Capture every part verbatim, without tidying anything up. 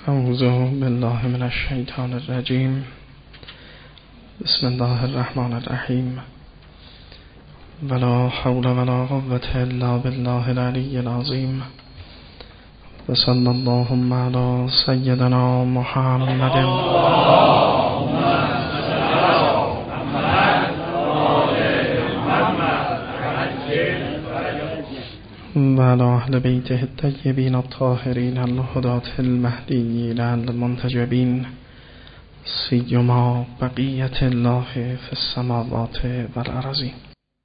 اعوذ بالله من الشیطان الرجیم. بسم الله الرحمن الرحیم. ولا حول ولا قوة الا بالله العلی العظیم. و صلی اللهم علی سیدنا محمد و علی اهل بیته الطیبین الطاهرین الهداة المهدیین المنتجبین، سیما بقیت الله فی السماوات و الارضین.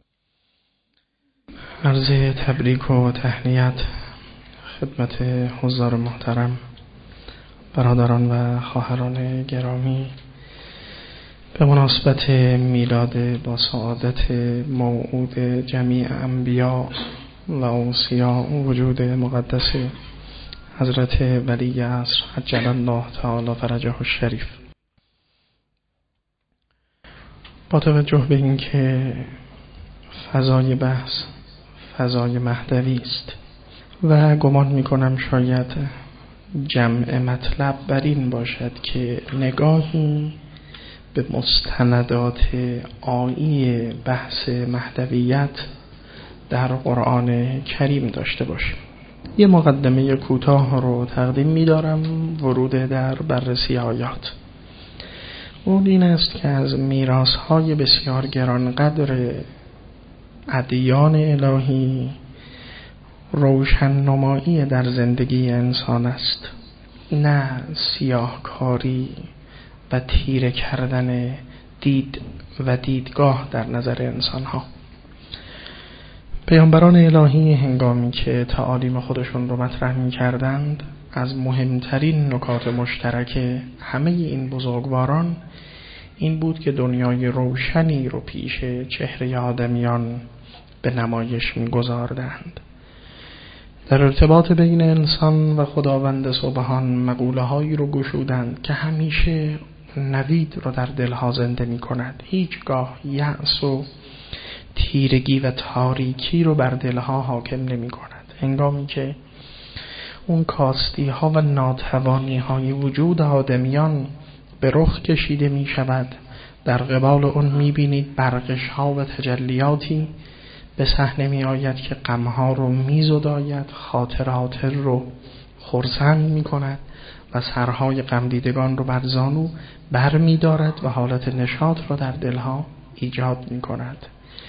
عرض تبریک و تهنیت خدمت حضار محترم، برادران و خواهران گرامی، به مناسبت میلاد با سعادت موعود جمیع انبیا و اوصیا وجود مقدس حضرت ولی عصر عجل الله تعالی فرجه الشریف. با توجه به اینکه فضای بحث فضای مهدوی است و گمان میکنم شاید جمع مطلب بر این باشد که نگاهی به مستندات آیی بحث مهدویت در قرآن کریم داشته باشیم. یه مقدمه کوتاه رو تقدیم می‌دارم ورود در بررسی آیات. اون این است که از میراث‌های بسیار گرانقدر ادیان الهی روشن نمایی در زندگی انسان است، نه سیاهکاری و تیره کردن دید و دیدگاه در نظر انسان‌ها. پیامبران الهی هنگامی که تعالیم خودشون رو مطرح می کردند، از مهمترین نکات مشترک همه این بزرگواران این بود که دنیای روشنی رو پیش چهره آدمیان به نمایش می گذاردند. در ارتباط بین انسان و خداوند سبحان مقوله هایی رو گشودند که همیشه نوید رو در دلها زنده می کند. هیچگاه یأس و تیرگی و تاریکی رو بر دلها حاکم نمی کند. هنگامی که اون کاستی ها و ناتوانی های وجود آدمیان به رخ کشیده می شود، در قبال اون می بینید برقش ها و تجلیاتی به صحنه می آید که غم ها رو می زداید، خاطرات رو خرسند می کند و سرهای غم دیدگان رو بر زانو بر می دارد و حالت نشاط رو در دلها ایجاد می کند.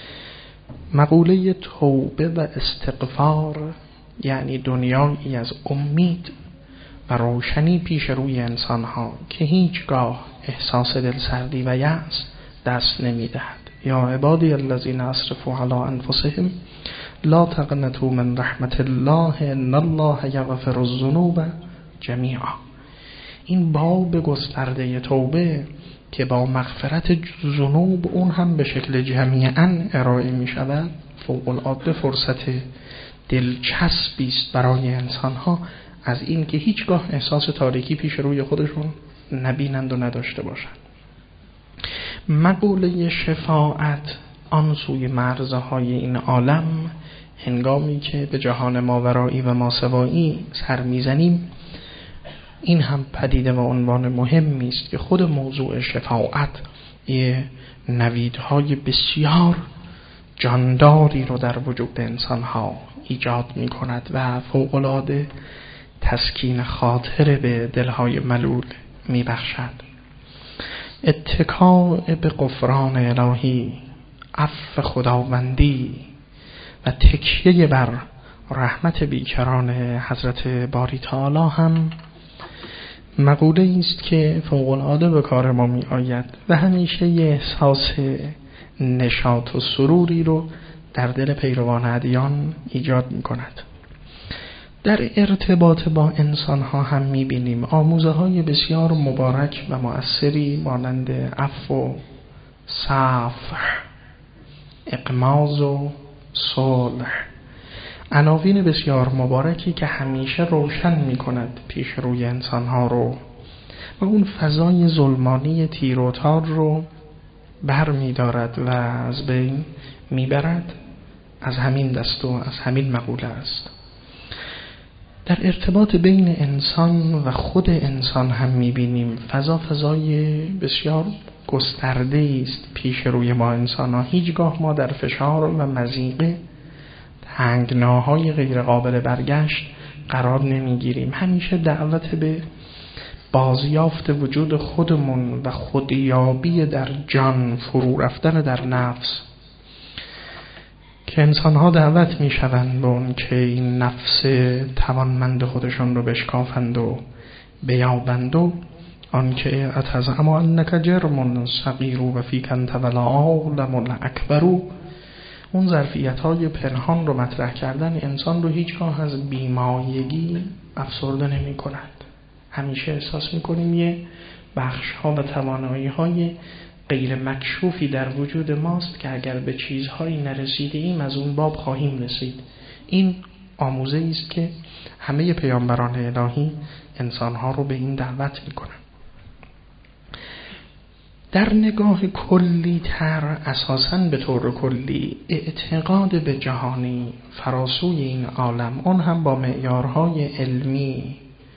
مقوله توبه و استغفار یعنی دنیایی از امید و روشنی پیش روی انسانها که هیچگاه احساس دلسردی و یأس دست نمیدهد. یا عبادی الذین اسرفوا علی انفسهم لا تقنطوا من رحمت الله ان الله یغفر الذنوب جمیعا. این باب گسترده توبه که با مغفرت ذنوب اون هم به شکل جمیعاً ارائه می شود، فوق العاده فرصت دلچسبی است برای انسان‌ها از این که هیچگاه احساس تاریکی پیش روی خودشون نبینند و نداشته باشند. مقوله شفاعت آن سوی مرزهای این عالم، هنگامی که به جهان ماورایی و ماسوایی سر میزنیم، این هم پدیده و عنوان مهمی است که خود موضوع شفاعت یه نویدهای بسیار جانداری رو در وجود انسانها ایجاد می کند و فوق‌العاده تسکین خاطر به دلهای ملول می بخشد. اتکاء به غفران الهی، عفو خداوندی و تکیه بر رحمت بیکران حضرت باری تعالی هم مقوله است که فوق‌العاده به کار ما می آید و همیشه یه احساس نشاط و سروری رو در دل پیروان ادیان ایجاد می کند. در ارتباط با انسان ها هم می بینیم آموزه های بسیار مبارک و مؤثری مانند عفو، صفح، اغماض و صلح، عناوین بسیار مبارکی که همیشه روشن می کند پیش روی انسان ها رو و اون فضای ظلمانی تیر و تار رو بر می دارد و از بین می برد. از همین دست و از همین مقوله است. در ارتباط بین انسان و خود انسان هم می‌بینیم فضا فضای بسیار گسترده است پیش روی ما انسان‌ها. هیچگاه ما در فشار و مضیقه تنگناهای غیر قابل برگشت قرار نمیگیریم. همیشه دعوت به بازیافت وجود خودمون و خودیابی در جان، فرو رفتن در نفس، که انسان‌ها دعوت می‌شوند به اون که این نفس توانمند خودشون رو بشکافند و بیابند و آن که اتزعم انک جرم صغیر و فیک انت والعالم الاکبر، اون ظرفیت‌های پنهان رو مطرح کردن انسان رو هیچگاه از بیمایگی افسرده نمی‌کند. همیشه احساس می‌کنیم یه بخش‌ها و توانایی‌های غیر مکشوفی در وجود ماست که اگر به چیزهایی نرسیده ایم از اون باب خواهیم رسید. این آموزه است که همه پیامبران الهی انسان‌ها رو به این دعوت می‌کنند. در نگاه کلی تر، اساساً به طور کلی اعتقاد به جهانی فراسوی این عالم، اون هم با معیارهای علمی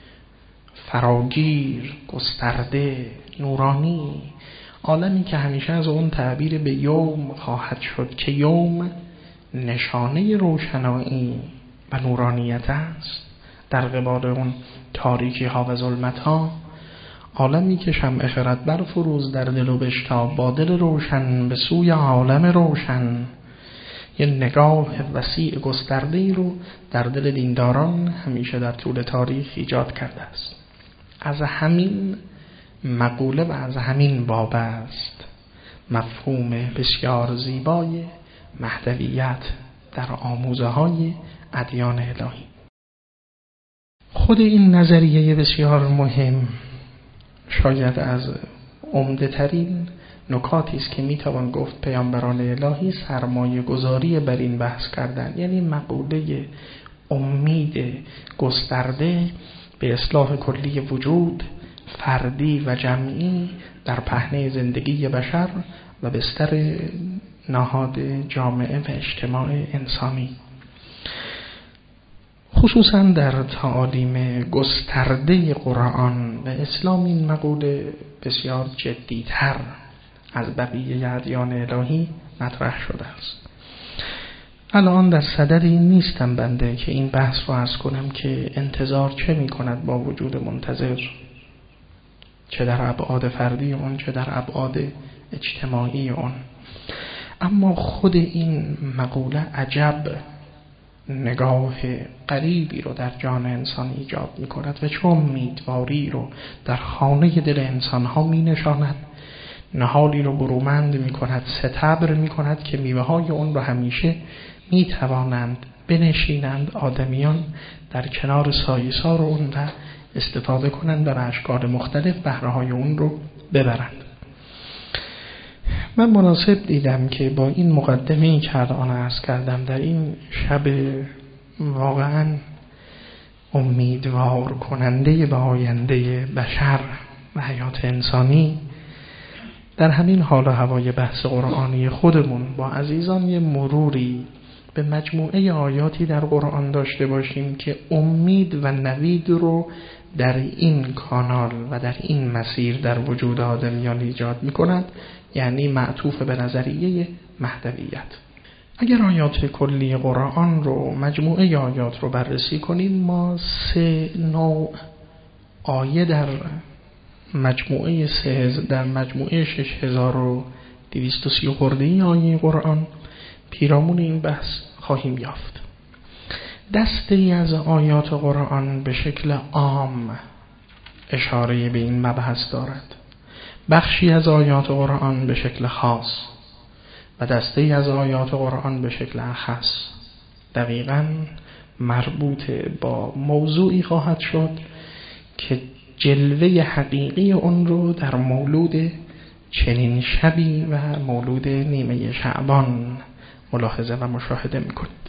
فراگیر، گسترده، نورانی، عالمی که همیشه از اون تعبیر به یوم خواهد شد که یوم نشانه روشنایی و نورانیت است در قبال اون تاریکی ها و ظلمت ها، عالمی که شمع خرد برفروز در دل و بشتاب با دل روشن به سوی عالم روشن، یه نگاه وسیع گسترده‌ای رو در دل دینداران همیشه در طول تاریخ ایجاد کرده است. از همین مقوله و از همین باب است مفهوم بسیار زیبای مهدویت در آموزه های ادیان الهی. خود این نظریه بسیار مهم شاید از عمده ترین نکاتی است که میتوان گفت پیامبران الهی سرمایه گذاری بر این بحث کردن، یعنی مقوله امید گسترده به اصلاح کلی وجود فردی و جمعی در پهنه زندگی بشر و بستر نهاد جامعه و اجتماع انسانی. خصوصا در تعالیم گسترده قرآن و اسلام این مقوله بسیار جدی‌تر از بقیه ادیان الهی مطرح شده است. الان در صدد این نیستم بنده که این بحث رو عرض کنم که انتظار چه می کند با وجود منتظر، چه در ابعاد فردی اون چه در ابعاد اجتماعی اون، اما خود این مقوله عجب نگاه غریبی رو در جان انسان ایجاد می کند و چون امیدواری رو در خانه دل انسان ها می نشاند، نهالی رو برومند می کند، ستبر می کند که میوه های اون رو همیشه می توانند بنشینند آدمیان در کنار سایه‌سار اون و استفاده کنند در اشکال مختلف بهره های اون رو ببرند. من مناسب دیدم که با این مقدمه‌ای که الان عرض کردم در این شب واقعا امیدوار کننده به آینده بشر و حیات انسانی، در همین حال و هوای بحث قرآنی خودمون با عزیزان یه مروری به مجموعه آیاتی در قرآن داشته باشیم که امید و نوید رو در این کانال و در این مسیر در وجود آدمیان ایجاد می کند، یعنی معطوف به نظریه مهدویت. اگر آیات کلی قرآن رو مجموعه آیات رو بررسی کنیم، ما سه نوع آیه در مجموعه سه در مجموعه شش هزار و دویست و سی خرده‌ای آیه قرآن پیرامون این بحث خواهیم یافت. دستی از آیات قرآن به شکل عام اشاره به این مبحث دارد، بخشی از آیات قرآن به شکل خاص و دستی از آیات قرآن به شکل اخص دقیقاً مربوط با موضوعی خواهد شد که جلوه حقیقی اون رو در مولود چنین شبی و مولود نیمه شعبان ملاحظه و مشاهده میکنید.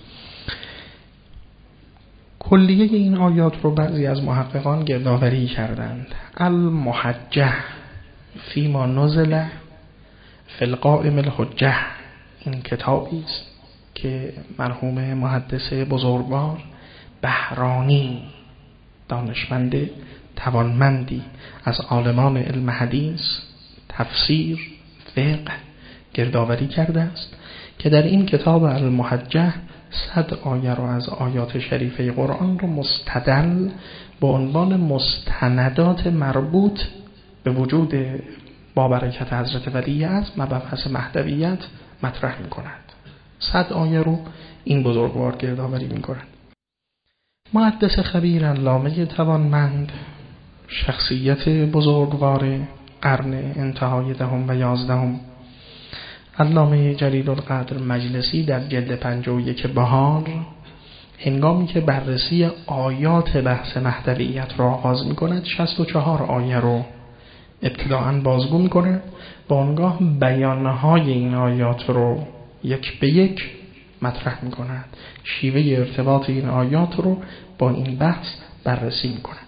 کلیه این آیات رو بعضی از محققان گردآوری کردند. المحجة فیما نزل فی القائم الحجة، این کتابی است که مرحوم محدث بزرگوار بهرانی، دانشمند توانمندی از عالمان علم حدیث، تفسیر، فقه گردآوری کرده است که در این کتاب المحجة صد آیه رو از آیات شریفه قرآن رو مستدل با عنوان مستندات مربوط به وجود با برکت حضرت ولی از مبحث مهدویت مطرح می کند. صد آیه رو این بزرگوار گردآوری می کند. محدث خبیر، علامه توانمند، شخصیت بزرگوار قرن انتهای دهم و یازدهم، علامه جلیل القدر مجلسی در جلد پنجاه و یک بهار، هنگامی که بررسی آیات بحث مهدویت را آغاز می کند، شصت و چهار آیه رو ابتداءً بازگو می کند، با آنگاه بیانهای این آیات رو یک به یک مطرح می کند، شیوه ارتباط این آیات رو با این بحث بررسی می کند.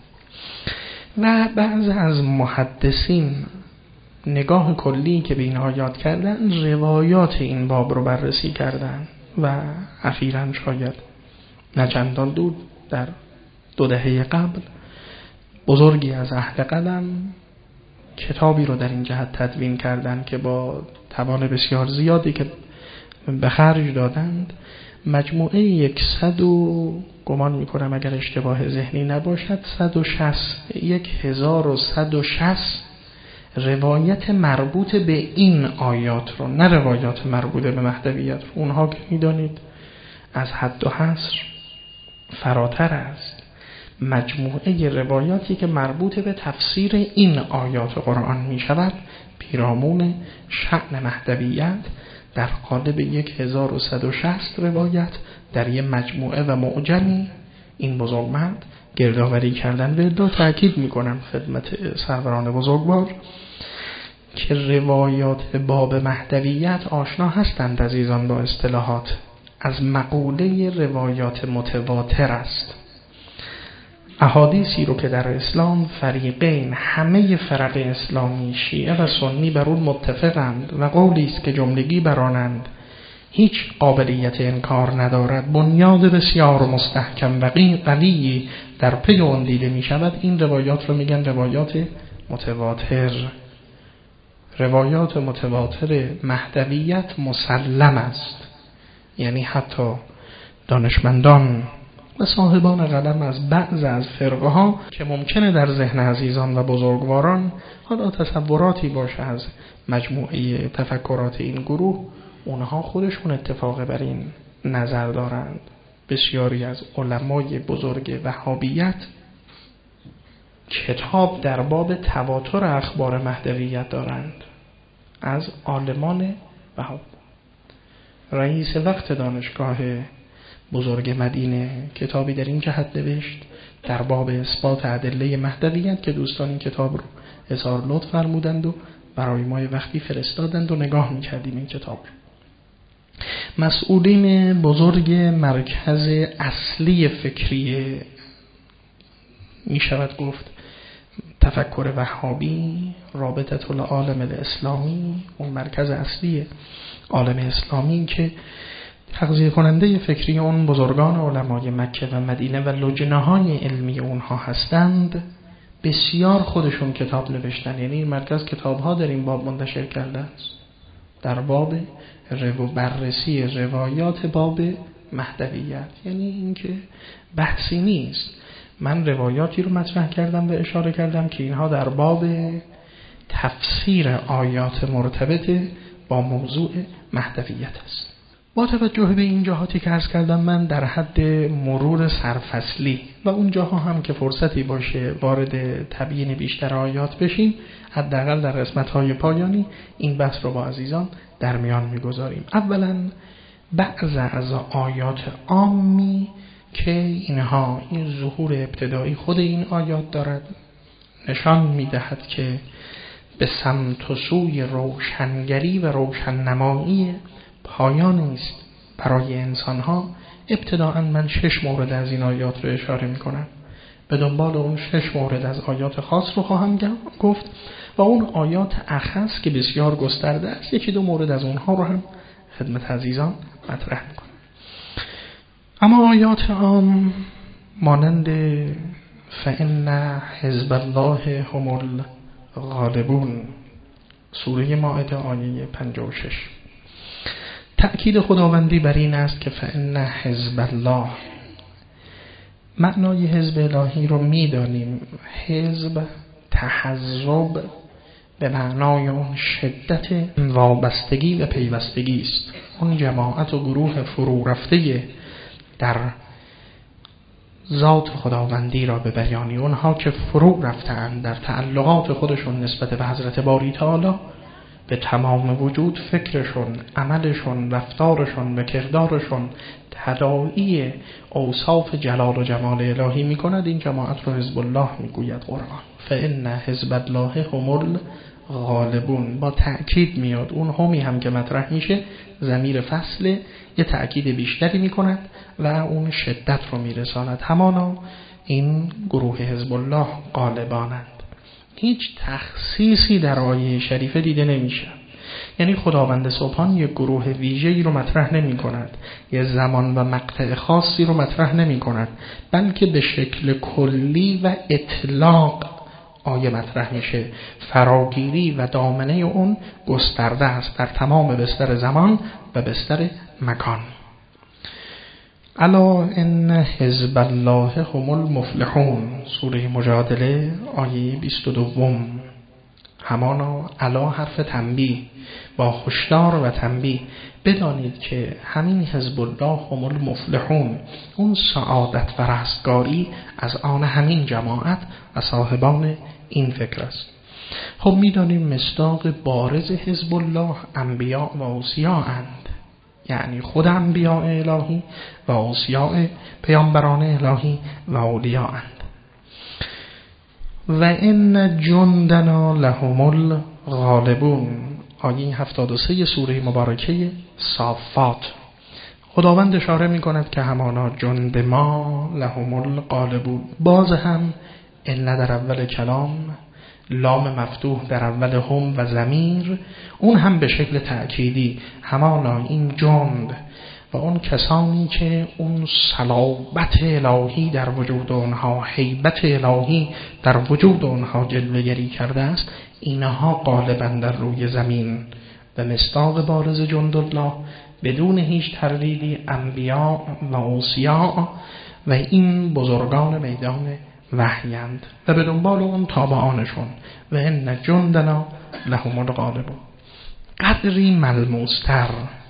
و بعض از محدثین نگاه کلی که به این آیات کردن، روایات این باب رو بررسی کردن و اخیراً شاید نه چندان دور در دو دهه قبل بزرگی از اهل قلم کتابی رو در این جهت تدوین کردن که با توان بسیار زیادی که به خرج دادند، مجموعه صد و گمان میکنم اگر اشتباه ذهنی نباشد صد و شصت یک هزار و صد و شصت روایت مربوط به این آیات رو، نه روایات مربوط به مهدویت رو، اونها که میدانید از حد و حصر فراتر است، مجموعه روایاتی که مربوط به تفسیر این آیات قرآن می شود پیرامون شأن مهدویت در قالب یک هزار و صد و شصت روایت در یک مجموعه و معجمی این بزرگمرد گردآوری کردن. به دو تأکید می کنم خدمت سروران بزرگوار که روایات باب مهدویت آشنا هستند عزیزان با اصطلاحات. از مقوله روایات متواتر است. احادیثی رو که در اسلام فریقین، همه فرق اسلامی شیعه و سنی بر اون متفقند و قولی است که جملگی برانند هیچ قابلیت انکار ندارد، بنیاد بسیار مستحکم و قوی در پی آن دیده می شود، این روایات رو میگن روایات متواتر. روایات متواتر مهدویت مسلم است، یعنی حتی دانشمندان و صاحبان قلم از بعض از فرقه ها که ممکنه در ذهن عزیزان و بزرگواران حالا تصوراتی باشه از مجموعه تفکرات این گروه، اونها خودشون اتفاق بر این نظر دارند. بسیاری از علمای بزرگ وهابیت کتاب در باب تواتر اخبار مهدویت دارند از عالمان وهاب. رئیس وقت دانشگاه بزرگ مدینه کتابی در این جهت نوشت در باب اثبات ادله مهدویت که دوستان این کتاب رو اظهار لطف فرمودند و برای ما وقتی فرستادند و نگاه می‌کردیم این کتاب. مسئولین بزرگ مرکز اصلی فکری می شود گفت تفکر وهابی، رابطه العالم الاسلامی، اون مرکز اصلی عالم اسلامی که تغذیه کننده فکری اون بزرگان علمای مکه و مدینه و لجنه های علمی اونها هستند، بسیار خودشون کتاب نوشتن. یعنی این مرکز کتاب ها در این باب منتشر کرده است در باب رو بررسی روایات باب مهدویت. یعنی اینکه بحثی نیست، من روایاتی رو مطرح کردم و اشاره کردم که اینها در باب تفسیر آیات مرتبط با موضوع مهدویت است. با توجه به این جهاتی که عرض کردم من در حد مرور سرفصلی و اون جاها هم که فرصتی باشه وارد تبیین بیشتر آیات بشیم، حداقل در قسمت‌های پایانی این بحث رو با عزیزان در میان می‌گذاریم. اولا بعض از آیات عامی که اینها این ظهور ابتدایی خود این آیات دارد نشان می‌دهد که به سمت و سوی روشنگری و روشننمایی پایانی است برای انسان‌ها. ابتداءً من شش مورد از این آیات رو اشاره می‌کنم، به دنبال اون شش مورد از آیات خاص رو خواهم گفت و اون آیات اخص که بسیار گسترده است یکی دو مورد از اونها رو هم خدمت عزیزان مطرح می‌کنم. اما آیات عام مانند فإن حزب الله هم الغالبون، سوره مائده آیه پنجاه و شش. تأکید خداوندی بر این است که فإن حزب الله، معنای حزب الهی رو میدانیم. حزب تحزب به معنای اون شدت وابستگی و پیوستگی است. اون جماعت و گروه فرو رفته در ذات خداوندی را به بیانی، اونها که فرو رفتند در تعلقات خودشون نسبت به حضرت باری تعالی، به تمام وجود فکرشون، عملشون، رفتارشون و کردارشون تداعی اوصاف جلال و جمال الهی میکند. این جماعت رو حزب الله میگوید قرآن. فإن حزب الله هم الغالبون. با تأکید میاد، اون همی هم که مطرح میشه ضمیر فصل یه تأکید بیشتری میکند و اون شدت رو میرساند. همانا این گروه حزب الله غالبانند. هیچ تخصیصی در آیه شریفه دیده نمیشه. یعنی خداوند سبحان یک گروه ویژه‌ای رو مطرح نمی کند، یه زمان و مقطع خاصی رو مطرح نمی کند، بلکه به شکل کلی و اطلاق آیه مطرح میشه. فراگیری و دامنه اون گسترده است در تمام بستر زمان و بستر مکان. الا ان حزب الله هم المفلحون، سوره مجادله آیه بیست و دو. همانا الا حرف تنبیه، با هشدار و تنبیه بدانید که همین حزب الله هم المفلحون، اون سعادت و رستگاری از آن همین جماعت و صاحبان این فکر است. خب میدانیم مصداق بارز حزب الله انبیاء و اوصیاء اند، یعنی خود انبیاء الهی و اوصیاء پیامبران الهی و اولیاء اند. و ان جندنا لهم الغالبون، آیه هفتاد و سه سوره مبارکه صافات. خداوند اشاره می کند که همانا جند ما لهم الغالبون. باز هم ان در اول کلام، لام مفتوح در اول هم و ضمیر، اون هم به شکل تأکیدی. همانا این جند و اون کسانی که اون صلابت الهی در وجود اونها، هیبت الهی در وجود اونها جلوه‌گری کرده است، اینها غالباً در روی زمین. و مصداق بارز جند الله بدون هیچ تردیدی انبیاء و اوصیاء و این بزرگان میدان وحیند و به دنبال اون تابعانشون. و ان جندنا لهم الغالبون. قدری ملموستر،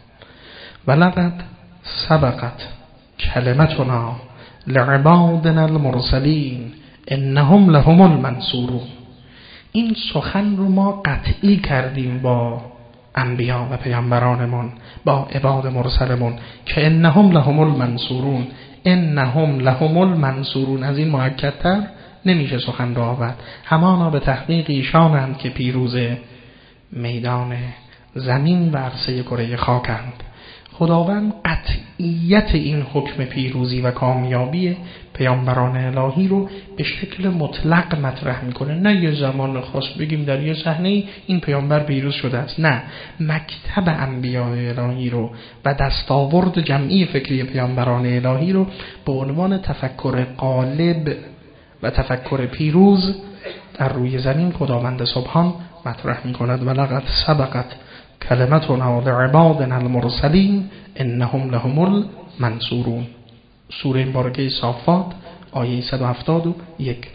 ولقد سبقت کلمتنا لعبادنا المرسلین انهم لهم المنصورون. این سخن رو ما قطعی کردیم با انبیا و پیامبرانمون، با عباد مرسلمون، که انهم لهم المنصورون. انهم لهم المنصورون، از این مؤکدتر نمیشه سخن رو آورد. همانا به تحقیق ایشانند که پیروز میدان زمین و عرصه کره خاکند. خداوند قطعیت این حکم پیروزی و کامیابی پیامبران الهی رو به شکل مطلق مطرح میکنه، نه یه زمان خاص بگیم در یه صحنه این پیامبر پیروز شده است. نه، مکتب انبیاء الهی رو و دستاورد جمعی فکری پیامبران الهی رو به عنوان تفکر غالب و تفکر پیروز در روی زمین خداوند سبحان مطرح میکند. ولقد سبقت کلمتنا لعبادنا المرسلین انهم لهم المنصورون، سوره مبارکه صافات آیه صد و هفتاد و یک.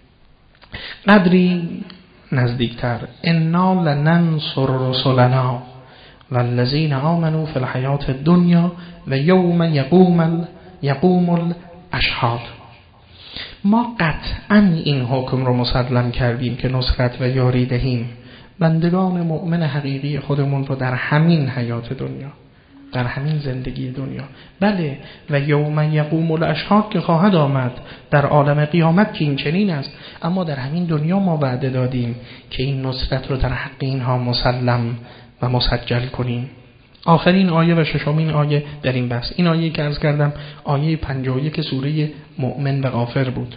قدری نزدیکتر، انا لننصر رسلنا والذین آمنوا فی الحیات الدنیا و یوم یقوم یقوم الاشهاد. ما قطعا این حکم رو مسلم کردیم که نصرت و یاری دهیم بندگان مؤمن حقیقی خودمون رو در همین حیات دنیا، در همین زندگی دنیا. بله، و یوم یقوم الاشهاد که خواهد آمد در عالم قیامت که این چنین است، اما در همین دنیا ما وعده دادیم که این نصرت رو در حق اینها مسلم و مسجل کنیم. آخرین آیه و ششمین آیه در این بحث، این آیه که عرض کردم آیه پنجاه و یک سوره مؤمن و غافر بود.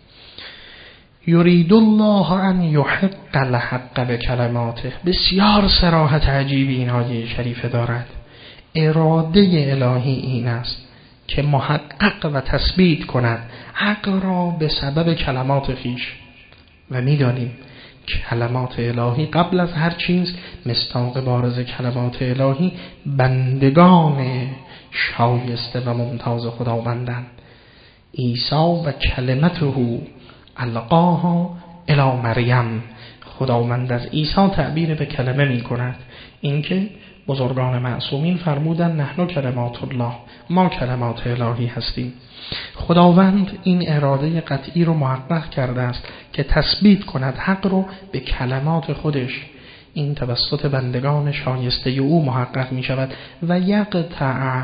یرید الله ان یحق الحق بکلماته. بسیار صراحت عجیبی این آیه شریفه دارد. اراده الهی این است که محقق و تثبیت کند حق را به سبب کلمات خویش. و می‌دانیم کلمات الهی قبل از هر چیز مصداق بارز کلمات الهی بندگان شایسته و ممتاز خداوندند. عیسی و کلمته القاها الی مریم، خداوند از عیسی تعبیر به کلمه می کند. اینکه بزرگان معصومین فرمودن نحن کلمات الله، ما کلمات الهی هستیم. خداوند این اراده قطعی رو محقق کرده است که تثبیت کند حق رو به کلمات خودش. این توسط بندگان شایسته او محقق می شود. و یقطع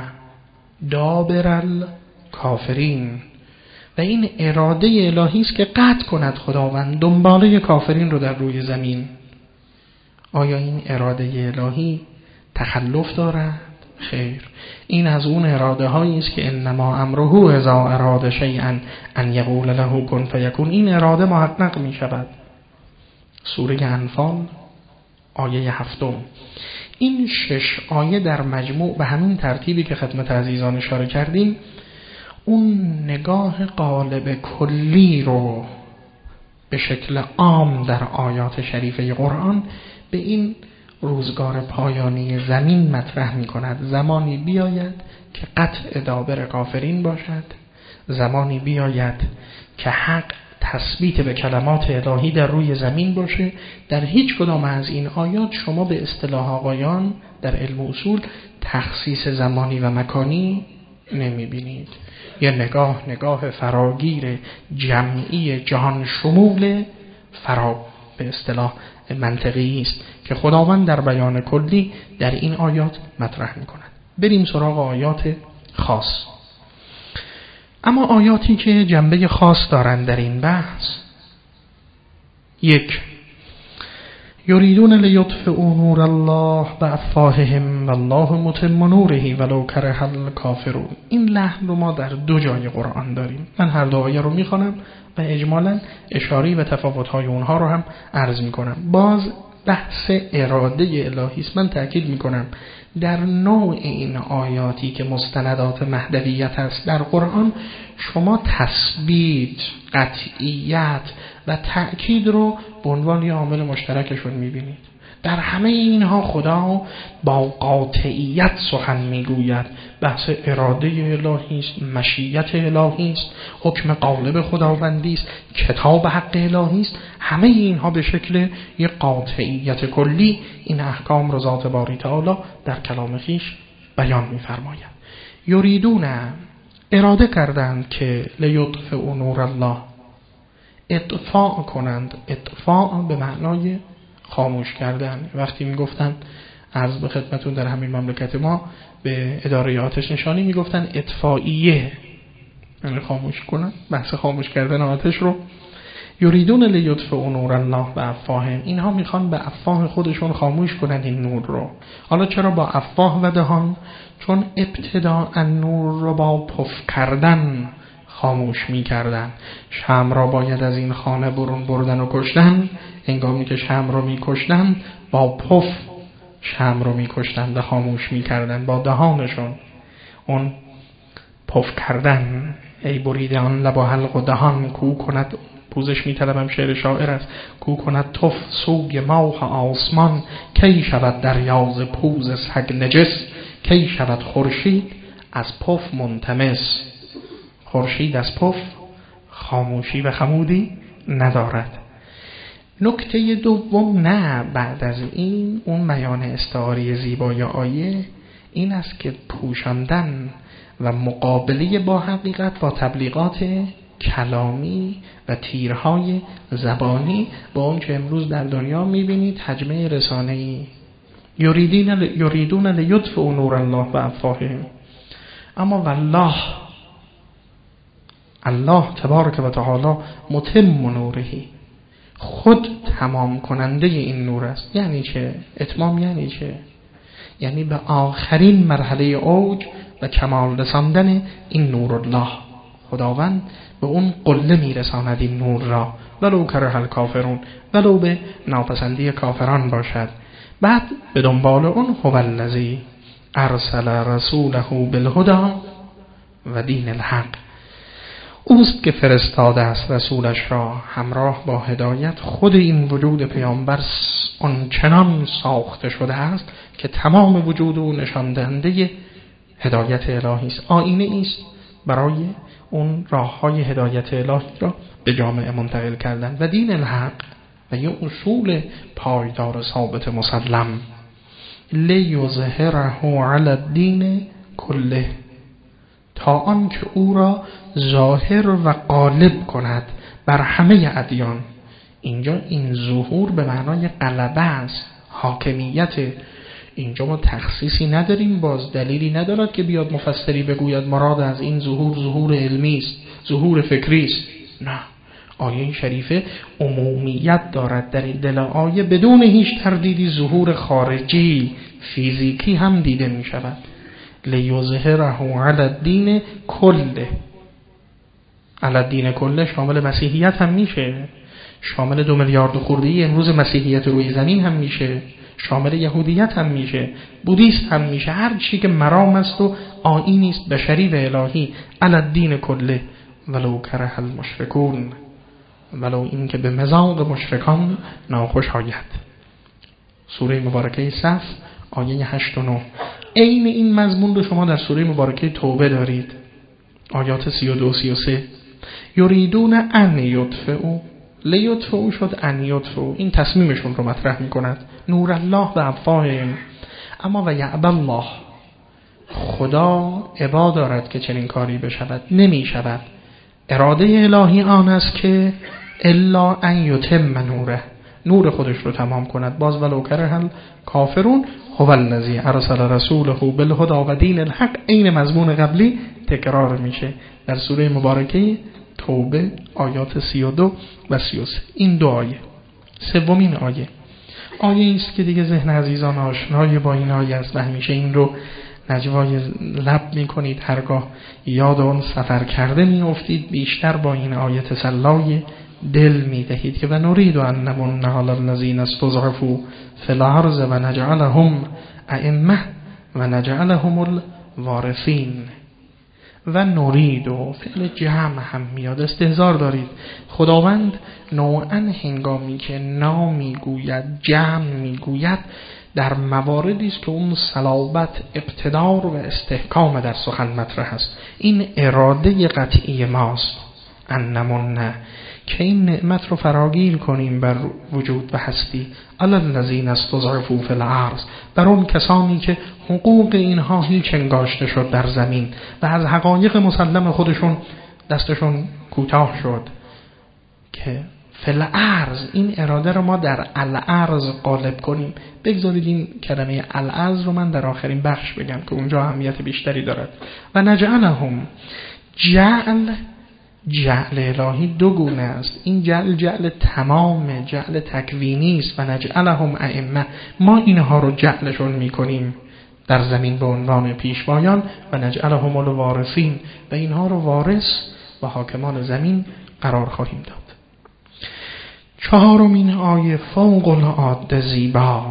دابر الکافرین، و این اراده الهی است که قطع کند خداوند دنباله کافرین رو در روی زمین. آیا این اراده الهی تخلف دارد؟ خیر، این از اون اراده هایی است که انما امره اذا اراد شیئا ان یقول له کن فیکون. این اراده محقق می شود. سوره انفال آیه هفتم. این شش آیه در مجموع به همین ترتیبی که خدمت عزیزان اشاره کردیم اون نگاه قالب کلی رو به شکل عام در آیات شریفه قرآن به این روزگار پایانی زمین مطرح می کند. زمانی بیاید که قطع دابر کافرین باشد، زمانی بیاید که حق تثبیت به کلمات الهی در روی زمین باشه. در هیچ کدام از این آیات شما به اصطلاح آقایان در علم اصول تخصیص زمانی و مکانی نمی بینید. یه نگاه نگاه فراگیر جمعی جهان شمول فرا به اصطلاح منطقی است که خداوند در بیان کلی در این آیات مطرح می کند. بریم سراغ آیات خاص. اما آیاتی که جنبه خاص دارند در این بحث: یک، یریدون لیطفئوا نور الله بافواههم والله متم نوره ولو کره الکافرون. این لحن رو ما در دو جای قرآن داریم. من هر دو آیه رو میخوانم و اجمالاً اشاری و تفاوت‌های اونها رو هم عرض میکنم. باز بحث اراده الهی است. من تأکید میکنم در نوع این آیاتی که مستندات مهدویت است در قرآن شما تثبیت، قطعیت و تأکید رو به عنوان یه عامل مشترکشون میبینید. در همه اینها خدا با قاطعیت سخن میگوید. بحث اراده الهی است، مشیت الهی است، حکم غالب خداوندی است، کتاب حق الهی است. همه اینها به شکل یک قاطعیت کلی این احکام رو ذات باری تعالی در کلام خویش بیان میفرماید. یریدون، اراده کردند که لیطفئوا نور الله، اطفاء کنند. اطفاء به معنای خاموش کردن. وقتی میگفتن عرض به خدمتون در همین مملکت ما به اداره آتش نشانی میگفتن اطفائیه، یعنی خاموش کنن. بحث خاموش کردن آتش رو یریدون لیطفئوا نور الله بافواههم، اینها میخوان به افواه خودشون خاموش کنن این نور رو. حالا چرا با افواه و دهان؟ چون ابتداء نور رو با پف کردن خاموش می کردن. شمع را باید از این خانه برون بردن و کشتن. هنگامی که شمع را می کشتن با پف شمع را می کشتن و خاموش می کردن با دهانشون. اون پف کردن، ای بریده آن لب و حلق و دهان، کو کند، پوزش می طلبم، شعر شاعر است، کو کند تف سوی ماه آسمان، کی شود دریاز پوز سگ نجس، کی شود خورشید از پف منتمس. خورشید از پف خاموشی و خمودی ندارد. نکته دوم، نه بعد از این اون بیان استعاری زیبای آیه این است که پوشاندن و مقابله با حقیقت با تبلیغات کلامی و تیرهای زبانی با اون که امروز در دنیا میبینید حجمه رسانه‌ای. یریدون لیطفئوا نور الله بافواههم، اما والله الله تبارک و تعالی متم نوره، خود تمام کننده این نور است. یعنی چه؟ اتمام یعنی چه؟ یعنی به آخرین مرحله اوج و کمال رساندن این نور الله. خداوند به اون قله میرساند این نور را، ولو کره الکافرون، ولو به ناپسندی کافران باشد. بعد به دنبال اون هو الذی ارسل رسوله بالهدی و دین الحق. اوست که فرستاده است رسولش را همراه با هدایت. خود این وجود پیامبر آنچنان ساخته شده است که تمام وجود او نشان دهنده هدایت الهی است، آینه است برای اون راههای هدایت الهی را به جامعه منتقل کردن. و دین الحق و یه اصول پایدار ثابت مسلم، لیظهره علی الدین کله، تا آن که او را ظاهر و غالب کند بر همه ادیان. اینجا این ظهور به معنای غلبه است، حاکمیت. اینجا ما تخصیصی نداریم، باز دلیلی ندارد که بیاد مفسری بگوید مراد از این ظهور ظهور علمی است، ظهور فکری است. نه، آیه شریفه عمومیت دارد در این دل آیه، بدون هیچ تردیدی ظهور خارجی فیزیکی هم دیده می شود. لیظهره علی الدین کله. علی الدین کله شامل مسیحیت هم میشه، شامل دو میلیارد خورده‌ای امروز مسیحیت روی زمین هم میشه، شامل یهودیت هم میشه، بودیست هم میشه، هر چی که مرام است و آیینی است بشری و الهی. علی الدین کله ولو کره المشرکون، ولو این که به مذاق مشرکان ناخوش آید. سوره مبارکه صف آیه هشت و نه. عین این مضمون رو شما در سوره مبارکه توبه دارید، آیات سی و دو و سی و سه. یریدون ان یطفئوا، لیطفئوا شد ان یطفئوا، این تصمیمشون رو مطرح میکند. نور الله به افواههم، اما و یعبی الله، خدا ابا دارد که چنین کاری بشود، نمی شود. اراده الهی آن است که الا ان یتم نوره، نور خودش رو تمام کند. باز ولو کره الکافرون هو الذی ارسل رسوله بالهدی و دین الحق، این مضمون قبلی تکرار میشه در سوره مبارکه توبه آیات سی و دو و سی و سه. این دو آیه. سومین آیه آیه است که دیگه ذهن عزیزان آشنای با این آیه است و همیشه این رو نجوای لب میکنید، هرگاه یاد اون سفر کرده میافتید، بیشتر با این آیه تسلای دل میدهید که و نرید ان نمن علی الذین استضعفوا فی الارض و نجعلهم ائمه و نجعلهم الوارثین. و نرید و فعل جمع هم میاد، استهزار دارید. خداوند نوعا هنگامی که نامیگوید جمع میگوید در مواردی است که اون صلابت، اقتدار و استحکام در سخن مطرح است. این اراده قطعی ماست، انمون، که این نعمت رو فراگیر کنیم بر وجود و هستی. علی الذین استضعفوا فی الارض، بر اون کسانی که حقوق اینها هیچ انگاشته شد در زمین و از حقایق مسلم خودشون دستشون کوتاه شد. که فی الارض، این اراده رو ما در الارض غالب کنیم. بگذارید این کلمه الارض رو من در آخرین بخش بگم که اونجا اهمیت بیشتری دارد. و نجعلهم، جعل جعل الهی دو گونه است. این جعل جعل تمام، جعل تکوینی است. و نجعلهم ائمه، ما اینها رو جعلشون میکنیم در زمین به عنوان پیشوایان. و نجعلهم الوارثین، و اینها رو وارث و حاکمان زمین قرار خواهیم داد. چهارمین آیه فوق العاده زیبا،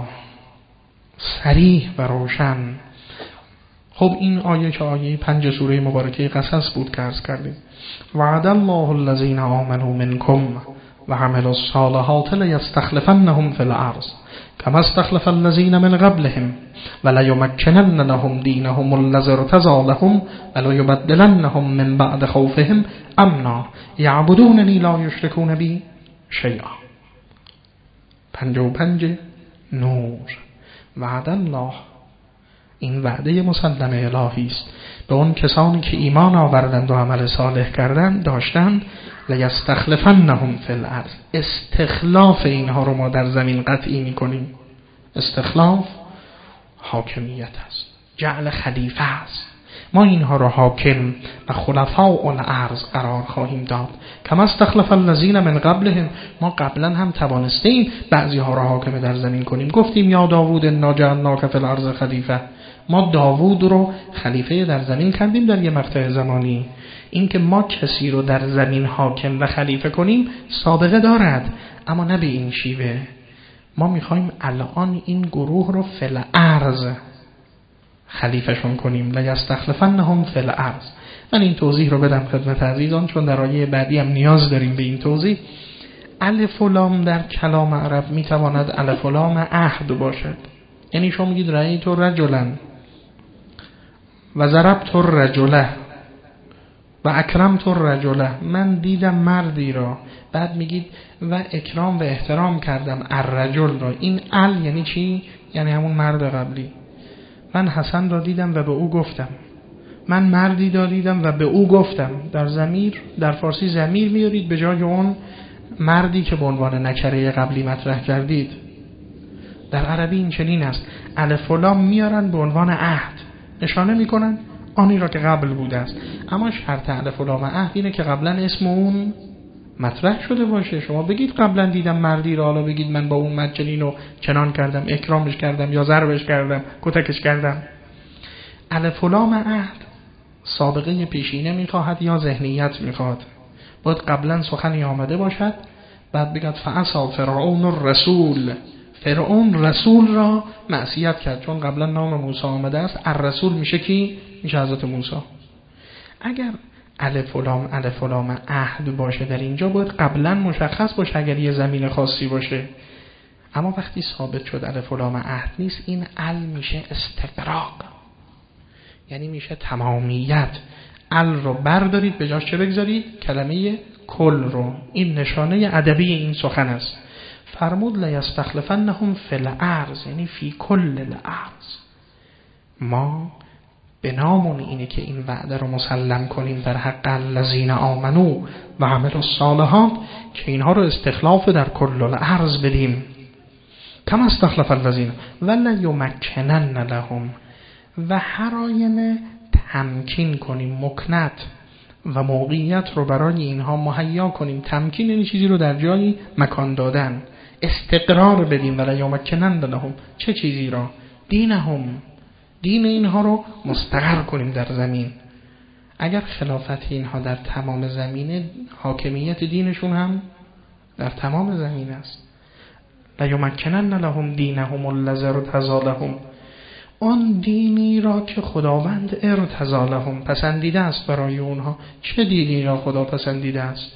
صریح و روشن. خب این آیه که آیه پنج سوره مبارکه قصص بود که عرض کردیم. وعد الله الذین آمنوا منکم و عملوا الصالحات لیستخلفنهم فی الارض کما استخلف الذین من قبلهم ولیمکنن لهم دینهم الذی ارتضی لهم ولیبدلنهم من بعد خوفهم امنا یعبدوننی لا یشرکون بی شیئا. پنج و پنج نور. وعد الله، این وعده مسلم الهی است به اون کسانی که ایمان آوردند و عمل صالح کردند داشتند. لیستخلفنهم فی الارض، استخلاف اینها رو ما در زمین قطعی میکنیم. استخلاف حاکمیت است، جعل خلیفه است. ما اینها رو حاکم و خلفاء الارض قرار خواهیم داد. کما استخلف الذین من قبلهم، ما قبلا هم توانستیم بعضی ها رو حاکم در زمین کنیم. گفتیم یا داوود انا جعلناک فی الارض خلیفه، ما داوود رو خلیفه در زمین کردیم در یه مقطع زمانی. این که ما کسی رو در زمین حاکم و خلیفه کنیم سابقه دارد، اما نه به این شیوه. ما میخوایم الان این گروه رو فی الارض خلیفه‌شون کنیم. لیستخلفنهم فی الارض من این توضیح رو بدم خدمت عزیزان، چون در آیه بعدی هم نیاز داریم به این توضیح. الف و لام در کلام عرب میتواند الف و لام عهد باشد. یعنی شما میگید رأیت رجلا و ضربت الرجل و اکرمت الرجل، من دیدم مردی را، بعد میگید و اکرام و احترام کردم الرجل را. این ال یعنی چی؟ یعنی همون مرد قبلی. من حسن را دیدم و به او گفتم، من مردی را دیدم و به او گفتم. در ضمیر در فارسی ضمیر میارید به جای اون مردی که به عنوان نکره قبلی مطرح کردید. در عربی این چنین است، الف و لام میارن به عنوان عهد، نشانه میکنن آنی را که قبل بوده است. اما شرط الف و لام عهد اینه که قبلا اسم اون مطرح شده باشه. شما بگید قبلا دیدم مردی را، حالا بگید من با اون مرد چنین و چنان کردم، اکرامش کردم یا ضربش کردم، کتکش کردم. الف و لام عهد سابقه پیشینه میخواهد یا ذهنیت میخواهد. باید قبلا سخنی آمده باشد، بعد بگید فعصا فرعون الرسول، فرعون رسول را معصیت کرد، چون قبلا نام موسی آمده است. الرسول میشه کی؟ میشه حضرت موسی. اگر الف و لام الف و لام عهد باشه در اینجا باید قبلا مشخص باشه اگر یه زمین خاصی باشه. اما وقتی ثابت شد الف و لام عهد نیست، این ال میشه استقراق، یعنی میشه تمامیت. ال رو بردارید به جاش چه بگذارید؟ کلمه کل رو. این نشانه ادبی این سخن است. فرمود لیستخلفنهم فی الارض، یعنی فی کل الارض. ما به نامون اینه که این وعده رو مسلم کنیم در حق الذین آمنو و عملوا الصالحات، که اینها رو استخلاف در کل الارض بدیم. کما استخلف الذین ولیمکنن لهم، و هر آینه تمکین کنیم، مکنت و موقعیت رو برای اینها مهیا کنیم. تمکین یعنی چیزی رو در جایی مکان دادن، استقرار بدیم. ولیمکنن لهم، چه چیزی را؟ دینهم، دین اینها رو مستقر کنیم در زمین. اگر خلافت اینها در تمام زمینه، حاکمیت دینشون هم در تمام زمین است. لیمکنن لهم دینهم الذی ارتضی لهم، آن دینی را که خداوند ارتضی لهم پسندیده است برای اونها. چه دینی را خدا پسندیده است؟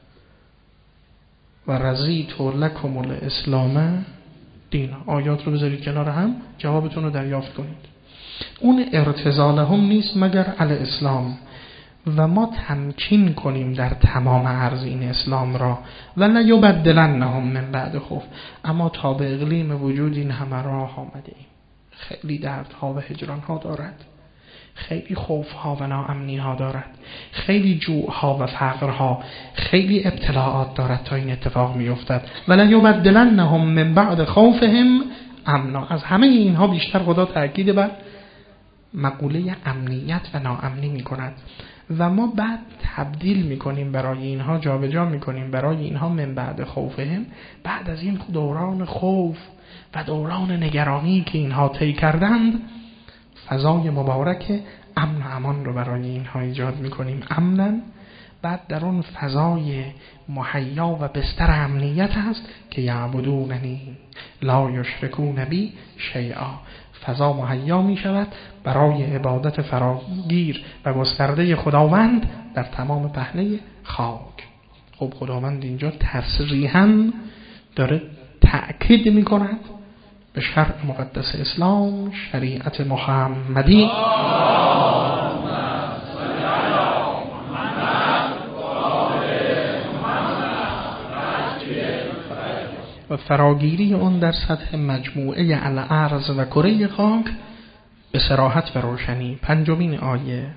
و رضیت لکم الاسلام دینا. آیات رو بذارید کنار هم، جوابتون رو دریافت کنید. اون ارتضی لهم نیست مگر الاسلام، و ما تمکین کنیم در تمام عرض این اسلام را. و لیبدلنهم من بعد خوف، اما تا به اقلیم وجود این همه راه آمده ایم. خیلی دردها و هجرانها دارد، خیلی خوفها و ناامنیها دارد، خیلی جوعها و فقرها، خیلی ابتلاعات دارد تا این اتفاق می افتد. ولیبدلنهم من بعد خوفهم امنا. از همه اینها بیشتر خدا تأکید بر مقوله امنیت و ناامنی می کند، و ما بعد تبدیل می کنیم برای اینها، جابجا می کنیم برای اینها من بعد خوفهم، بعد از این دوران خوف و دوران نگرانی که اینها طی کردند، فضای مبارک امن و امان رو برای اینها ایجاد می کنیم. امنن، بعد در اون فضای مهیا و بستر امنیت هست که یعبدوننی لا یشرکون بی شیئا. فضا مهیا می شود برای عبادت فراگیر و گسترده خداوند در تمام پهنه خاک. خب خداوند اینجا تصریحاً داره تأکید می کند به شرع مقدس اسلام، شریعت محمدی. و فراگیری اون در سطح مجموعه الارض و کره خاک به صراحت و روشنی. پنجمین آیه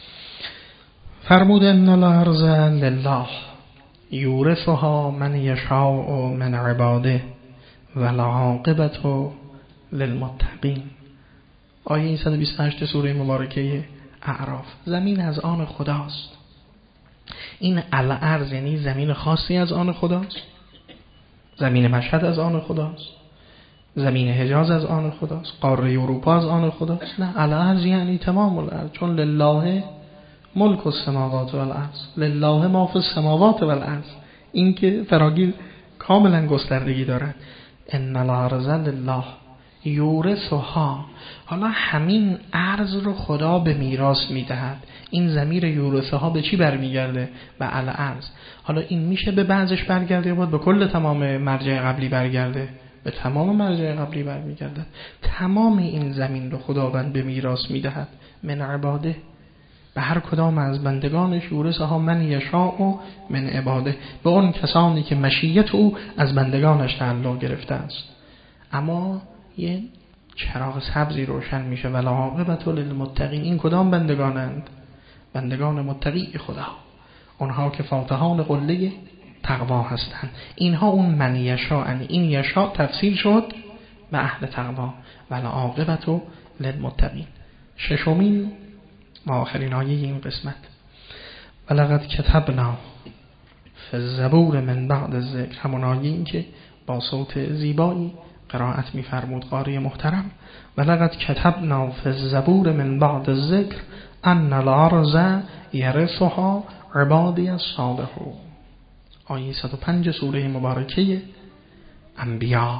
فرمود ان الارض لله یورثها من یشاء من عباده والعاقبة للمتقین. آیه صد و بیست و هشت سوره مبارکه اعراف. زمین از آن خداست. این الارض یعنی زمین خاصی از آن خداست. زمین مشهد از آن خداست، زمین حجاز از آن خداست، قاره اروپا از آن خداست. نه، الارض یعنی تمام الارض، چون لله ملک السماوات والارض، لله ما فی السماوات والارض. این که فراگیر کاملا گستردگی دارد. ان الارض لله، یورثها، حالا همین ارض رو خدا به میراث میدهد. این ضمیر یورثها به چی برمیگرده؟ به الارض. حالا این میشه به بعضش برگرده یا باید به کل تمام مرجع قبلی برگرده؟ به تمام مرجع قبلی برمیگرده. تمام این زمین رو خداوند به میراث میدهد من عباده، به هر کدام از بندگانش. یورثها من یشاء و من عباده، به اون کسانی که مشیت او از بندگانش تعلق گرفته است. اما یه چراغ سبزی روشن میشه، والعاقبة للمتقین. این کدام بندگانند؟ بندگان متقی خدا، اونها که فاتحان قله تقوا هستند. اینها اون من یشاء، این یشاء تفسیر شد به اهل تقوا، والعاقبة للمتقین. ششمین و آخرین آیه این قسمت، ولقد کتبنا فی الزبور من بعد الذکر، همون آیه این که با صوت زیبایی قرائت می‌فرمود قاری محترم، ولقد کتبنا فی الزبور من بعد الذکر ان الارض یرثها عبادی الصالحون. آیه صد و پنج سوره مبارکه انبیاء.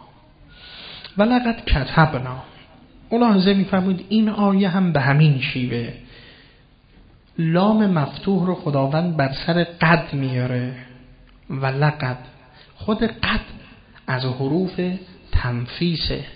ولقد کتبنا، ملاحظه می‌فرمایید این آیه هم به همین شیوه لام مفتوح رو خداوند بر سر قد میاره. ولقد، خود قد از حروف تنفیسه،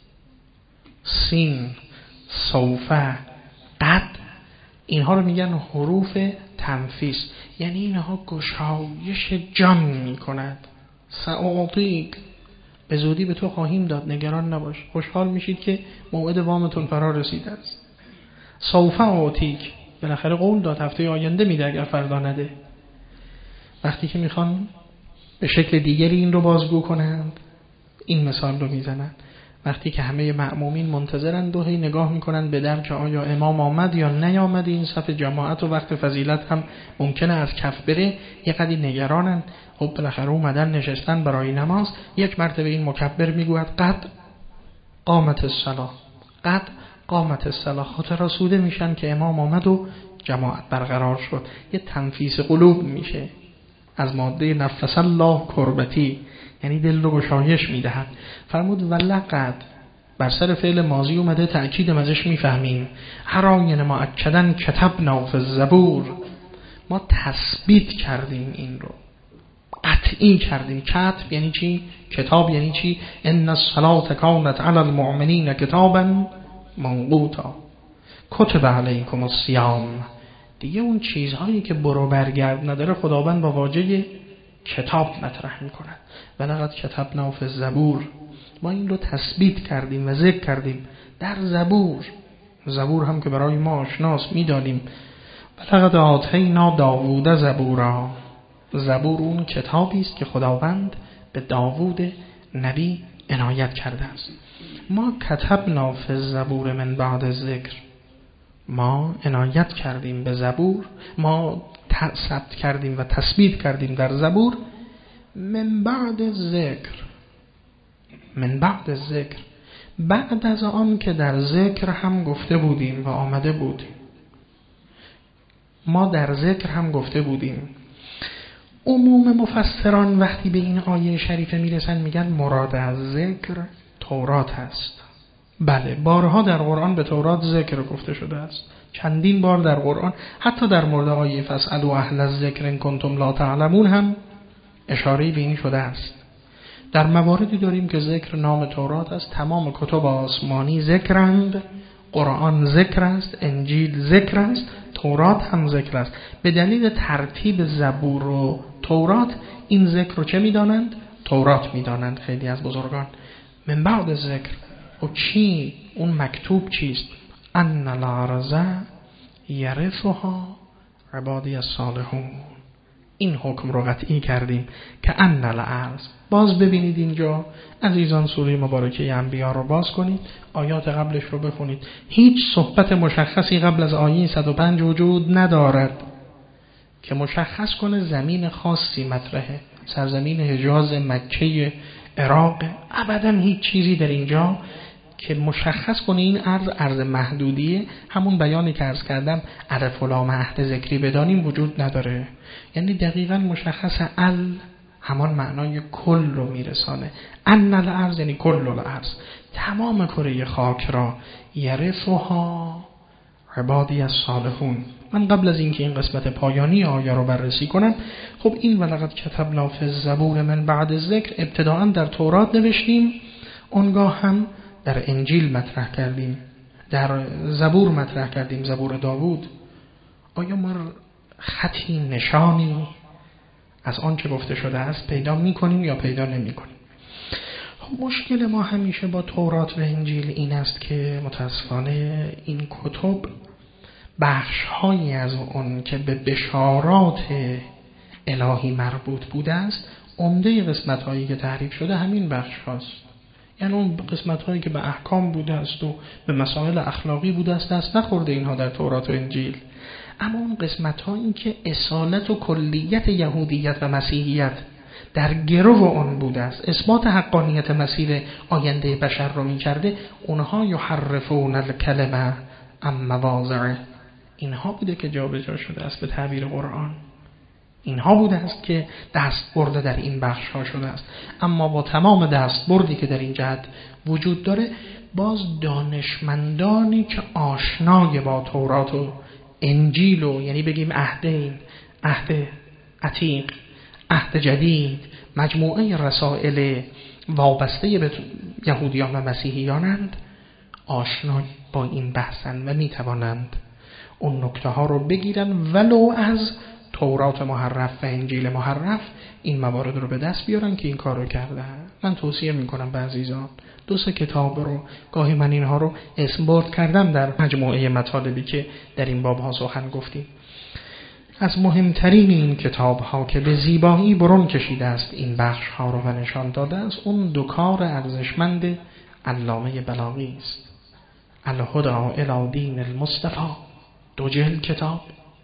سین، صوفه، قد، اینها رو میگن حروف تنفیس، یعنی اینها گشایش جان میکند. سأعطیک، به زودی به تو خواهیم داد، نگران نباش، خوشحال میشید که موعد وامتون فرا رسیده است. سوف اعطیک، بالاخره قول داد هفته آینده میده اگر فردا نده. وقتی که میخوان به شکل دیگری این رو بازگو کنند این مثال رو میزنند. وقتی که همه مأمومین منتظرند و هی نگاه میکنند به در که آیا امام آمد یا نیامد، این صف جماعت و وقت فضیلت هم ممکنه از کف بره، یه قدری نگرانند. خب بالاخره اومدن نشستن برای نماز، یک مرتبه این مکبر میگوید قد قامت الصلاة، قد قامت الصلاة، خاطر آسوده میشن که امام آمد و جماعت برقرار شد. یه تنفیس قلوب میشه از ماده نفس الله کربتی، یعنی دل رو گشایش میدهد. فرمود ولقد، بر سر فعل ماضی اومده، تأکید ازش میفهمیم. هراین ما اکدن کتبنا فی الزبور، ما تثبیت کردیم این رو، قطعی کردیم. کتب یعنی چی؟ کتاب یعنی چی؟ ان الصلاة کانت علی المؤمنین کتابا موقوتا کتب علیکم الصیام. دیگه اون چیزهایی که برو برگرد نداره خداوند با واژه کتاب مطرح میکند. ولقد کتبنا فی الزبور، ما این رو تثبیت کردیم و ذکر کردیم در زبور. زبور هم که برای ما آشناست، میدانیم. ولقد آتینا داوود زبورا، زبور اون کتابی است که خداوند به داوود نبی عنایت کرده است. ما کتبنا فی الزبور من بعد الذکر، ما عنایت کردیم به زبور، ما ثبت کردیم و تثبیت کردیم در زبور من بعد ذکر، من بعد ذکر، بعد از آن که در ذکر هم گفته بودیم و آمده بود. ما در ذکر هم گفته بودیم. عموم مفسران وقتی به این آیه شریفه میرسن میگن مراد از ذکر تورات هست. بله، بارها در قرآن به تورات ذکر گفته شده است، چندین بار در قرآن، حتی در مورد آیه فاسألوا اهل الذکر ان کنتم لا تعلمون هم اشاره به این شده است. در مواردی داریم که ذکر نام تورات است. تمام کتب آسمانی ذکرند، قرآن ذکر است، انجیل ذکر است، تورات هم ذکر است. به دلیل ترتیب زبور و تورات این ذکر رو چه میدانند؟ تورات میدانند خیلی از بزرگان. من بعد ذکر، و چی؟ اون مکتوب چیست؟ ان الارض یرثها عبادی الصالحون. این حکم رو قطعی کردیم که ان الارض. باز ببینید اینجا عزیزان سوره مبارکه انبیاء رو باز کنید، آیات قبلش رو بخونید. هیچ صحبت مشخصی قبل از آیه صد و پنج وجود ندارد که مشخص کنه زمین خاصی مطرحه، سرزمین حجاز، مکه، عراق. ابدا هیچ چیزی در اینجا که مشخص کنه این ارز ارز محدودیه، همون بیانی که عرض کردم عرف لام عهد ذکری بدانیم وجود نداره. یعنی دقیقاً مشخص ال همان معنای کل رو میرسانه. ان الارض یعنی کل الارض، تمام کره خاک را یرثها عبادی الصالحون. من قبل از اینکه این قسمت پایانی آیه رو بررسی کنم، خب این ولقد کتبنا فی الزبور من بعد الذکر ابتداءً در تورات نوشتیم، اونگاه هم در انجیل مطرح کردیم، در زبور مطرح کردیم، زبور داوود. آیا ما خطی نشانی از آن چه گفته شده است پیدا می‌کنیم یا پیدا نمی‌کنیم؟ خب مشکل ما همیشه با تورات و انجیل این است که متاسفانه این کتب بخش‌هایی از اون که به بشارات الهی مربوط بوده است، عمده قسمت‌هایی که تحریف شده همین بخش هاست. یعنی اون قسمت‌هایی که به احکام بوده است و به مسائل اخلاقی بوده است دست نخورده اینها در تورات و انجیل. اما اون قسمت‌هایی که اصالت و کلیت یهودیت و مسیحیت در گرو اون بوده است، اثبات حقانیت مسیر آینده بشر رو می‌کرده، اونها یحرفون الکلمه عن مواضعه، اینها بوده که جابجا شده است به تعبیر قرآن. اینها بوده است که دست برده در این بخش ها شده است. اما با تمام دست بردی که در این جهت وجود داره، باز دانشمندانی که آشنای با تورات و انجیل و یعنی بگیم عهدین، عهد عتیق، عهد جدید، مجموعه رسائل وابسته به یهودیان و مسیحیانند، آشنا با این بحثن و میتوانند اون نکته ها رو بگیرن ولو از تورات محرف و انجیل محرف این موارد رو به دست بیارن که این کار رو کردن. من توصیه میکنم به عزیزان دو سه کتاب رو، گاهی من اینها رو اسم برد کردم در مجموعه مطالبی که در این باب ها سخن گفتیم. از مهمترین این کتاب ها که به زیبایی برون کشیده است این بخش ها رو و نشان داده است، اون دو کار ارزشمند علامه بلاغی است. الهدی الی دین المصطفی، دو جلد کتاب.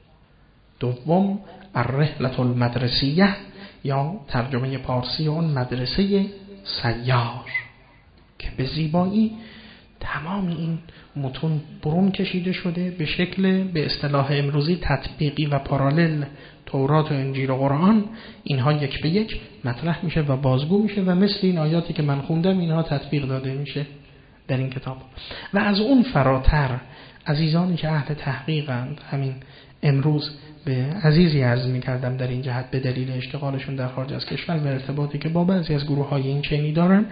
دوم الرحلة المدرسیه یا ترجمه پارسی اون مدرسه سیار، که به زیبایی تمام این متون برون کشیده شده به شکل به اصطلاح امروزی تطبیقی و پارالل تورات و انجیل و قرآن. اینها یک به یک مطرح میشه و بازگو میشه و مثل این آیاتی که من خوندم اینها تطبیق داده میشه در این کتاب. و از اون فراتر عزیزانی که اهل تحقیقند، همین امروز به عزیزی عرض می‌کردم در این جهت به دلیل اشتغالشون در خارج از کشور و ارتباطی که با بعضی از گروه‌های این چنینی دارن،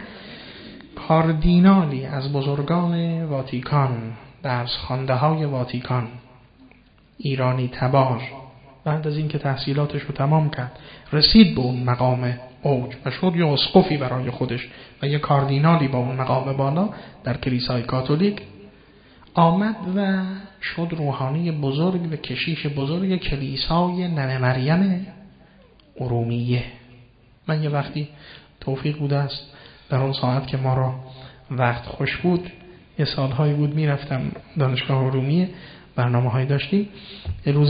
کاردینالی از بزرگان واتیکان، درس خوانده‌های واتیکان، ایرانی تبار، بعد از اینکه تحصیلاتش رو تمام کرد رسید به اون مقام اوج و شد یه اسقفی برای خودش و یه کاردینالی با اون مقام بالا در کلیسای کاتولیک، آمد و شد روحانی بزرگ و کشیش بزرگ کلیسای ننه مریم ارومیه. من یه وقتی توفیق بوده است در اون ساعت که ما را وقت خوش بود، یه سالهایی بود میرفتم دانشگاه ارومیه، برنامه هایی داشتیم. یه روز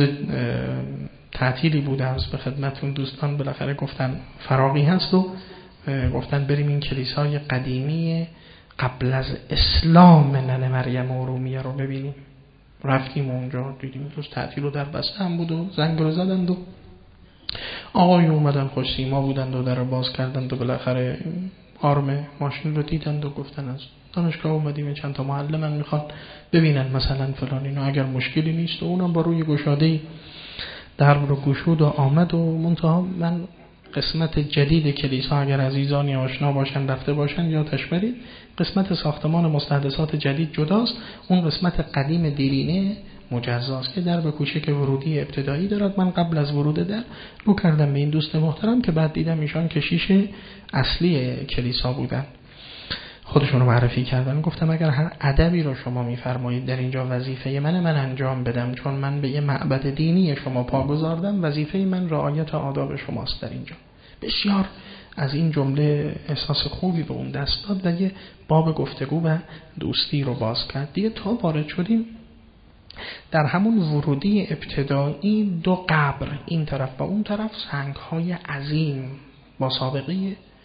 تعطیلی بوده است به خدمتون دوستان، بالاخره گفتن فراغی هست و گفتن بریم این کلیسای قدیمی قبل از اسلام ننه مریم ارومیه رو ببینیم. رفتیم اونجا، دیدیم روز تعطیل رو در بسته هم بود و زنگ رو زدند و آقای اومدن خوش سیما بودند و در رو باز کردند و بالاخره آرم ماشین رو دیدند و گفتن از دانشگاه اومدیم، چند تا معلمن میخوان ببینن مثلا فلان اینو، اگر مشکلی نیست. و اونم با روی گشاده درب رو گشود و آمد و منتها من قسمت جدید کلیسا اگر عزیزانی آشنا باشن رفته باشن یادش برید، قسمت ساختمان مستحدثات جدید جداست، اون قسمت قدیم دیرینه مجزاست که در به کوچک ورودی ابتدایی دارد. من قبل از ورود در رو کردم به این دوست محترم که بعد دیدم ایشان کشیش اصلی کلیسا بودن، خودشون رو معرفی کردن. گفتم اگر هر ادبی رو شما میفرمایید در اینجا وظیفه من من انجام بدم، چون من به یه معبد دینی شما پا گذاردم، وظیفه من رعایت آداب شماست در اینجا. بسیار از این جمله احساس خوبی به اون دست داد و یه باب گفتگو و دوستی رو باز کرد. دیگه تا وارد شدیم در همون ورودی ابتدایی، دو قبر این طرف و اون طرف، سنگ‌های عظیم با سابقه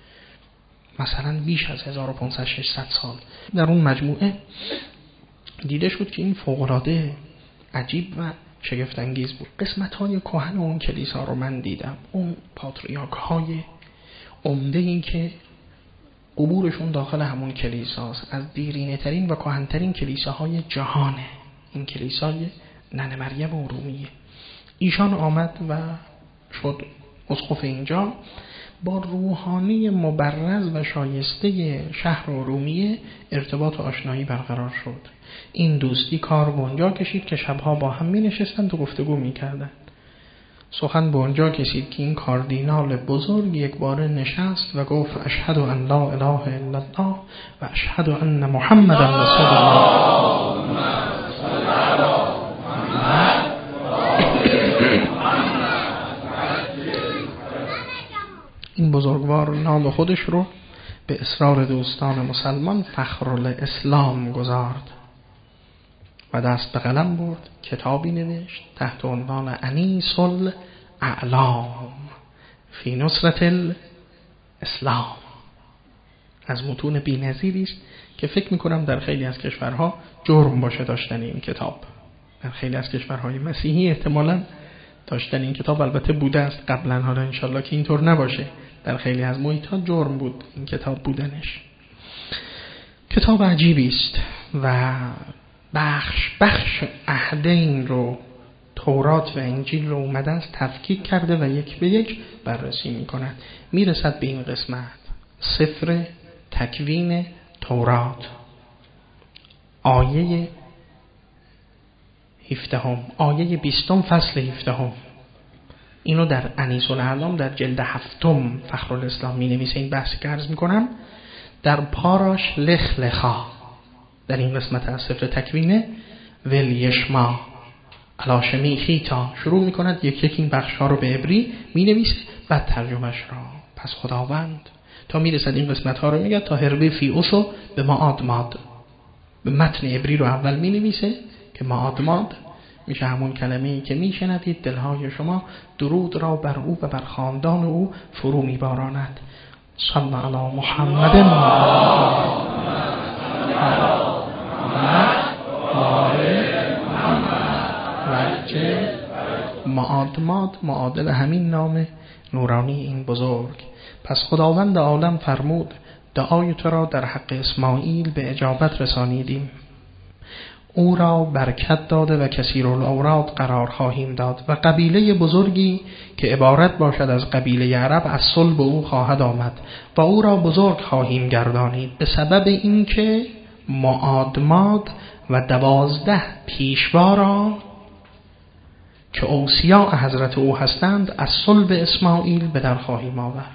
مثلا بیش از هزار و پانصد ششصد سال در اون مجموعه دیده شد که این فوق‌العاده عجیب و شگفت انگیز بود. قسمت‌های کهن اون کلیسا رو من دیدم، اون پاتریارک‌های عمده این که قبورشون داخل همون کلیساست، از دیرینه ترین و کهن‌ترین کلیساهای جهانه. این کلیسای ننه مریم ارومیه. ایشان آمد و شد اسقف اینجا، با روحانی مبرز و شایسته شهر ارومیه ارتباط و آشنایی برقرار شد. این دوستی کار به اونجا کشید که شبها با هم می نشستند و گفتگو می کردند. سخن به اونجا کشید که این کاردینال بزرگ یک بار نشست و گفت اشهد ان لا اله الا الله و اشهد ان محمد رسول الله. این بزرگوار نام خودش رو به اصرار دوستان مسلمان فخرالاسلام گذارد و دست به قلم برد، کتابی نوشت تحت عنوان انیس الاعلام فی نصرت الاسلام. از متون بی‌نظیری است که فکر میکنم در خیلی از کشورها جرم باشه داشتن این کتاب. در خیلی از کشورهای مسیحی احتمالاً داشتن این کتاب البته بوده است قبلا، حالا انشالله که اینطور نباشه. در خیلی از محیط‌ها جرم بود این کتاب بودنش. کتاب عجیبی است و بخش بخش عهدین رو، تورات و انجیل رو اومده است تفکیک کرده و یک به یک بررسی می‌کند. میرسد به این قسمت: سفر تکوین تورات، آیه هفدهم، آیه بیستم، فصل هفدهم. اینو در انیس الاعلام در جلد هفتم فخرالاسلام می نویسه. این بحثی که عرض میکنم در پاراش لخ لخا در این قسمت از سفر تکوینه ول یشما علاشمی خیتا شروع میکند یک یک این بخش ها رو به عبری می نویسه، بعد ترجمهش را. پس خداوند تا میرسد این قسمت ها رو میگه تا هربه فی اوسو به معاد ماد، به متن عبری رو اول می نویسه که معاد ماد میشه همون کلمه‌ای که میشنوید دلهای شما درود را بر او و بر خاندان او فرو میباراند. صلی علی محمد معاد ماد معادل همین نام نورانی این بزرگ. پس خداوند عالم فرمود دعای تو را در حق اسماعیل به اجابت رسانیدیم، او را برکت داده و کثیرالاوراد قرار خواهیم داد و قبیله بزرگی که عبارت باشد از قبیله عرب از صلب او خواهد آمد و او را بزرگ خواهیم گردانید، به سبب اینکه معادماد و دوازده پیشوا را که اوصیاء حضرت او هستند از صلب اسماعیل به در خواهیم آورد.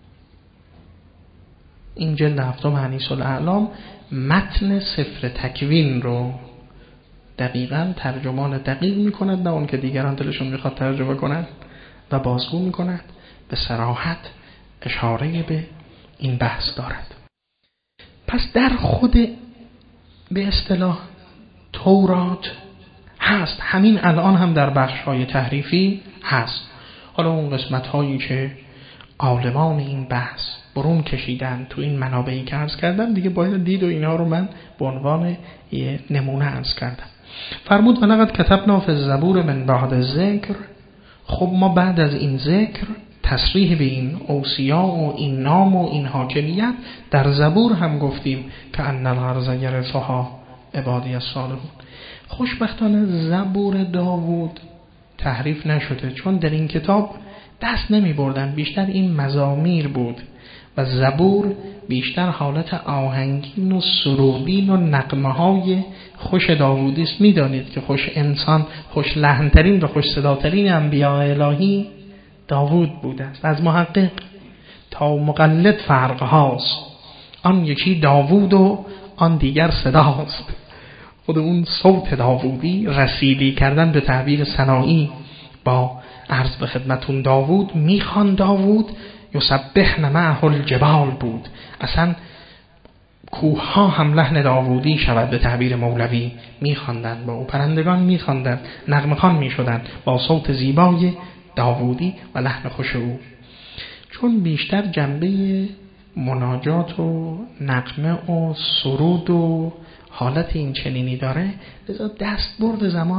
این جلد هفتم انیس الاعلام متن سفر تکوین رو دقیقاً ترجمان دقیق می‌کند، نه اون که دیگران دلشون میخواد ترجمه کنند و بازگو می‌کند، به صراحت اشاره به این بحث دارد. پس در خود به اصطلاح تورات هست، همین الان هم در بخش‌های تحریفی هست. حالا اون قسمت‌هایی که عالمان این بحث برون کشیدن تو این منابعی که عرض کردم دیگه باید دید و اینها رو من به عنوان یه نمونه عرض کردم. فرمود و لقد کتبنا فی الزبور من بعد ذکر. خب ما بعد از این ذکر تصریح به این اوصیا و این نام و این حاکمیت در زبور هم گفتیم که ان الارض یرثها عبادی الصالحون. خوشبختانه زبور داوود تحریف نشده، چون در این کتاب دست نمی بردن، بیشتر این مزامیر بود و زبور بیشتر حالت آهنگین و سرودین و نغمه های خوش داوودی است. می دانید که خوش انسان، خوش لحنترین و خوش صداترین انبیاء الهی داوود بوده است. از محقق تا مقلد فرق هاست، آن یکی داوود و آن دیگر صداست. خود اون صوت داوودی رسیدی کردن به تعبیر ثنایی با عرض به خدمتون داوود میخوان داوود یسبحن معه الجبال بود، اصلا کوه ها هم لحن داوودی شود به تعبیر مولوی میخواندن، با او پرندگان میخواندن، نغمه خوان میشدن با صوت زیبای داوودی و لحن خوش او. چون بیشتر جنبه مناجات و نغمه و سرود و حالت این چنینی داره، لذا دست برد زمان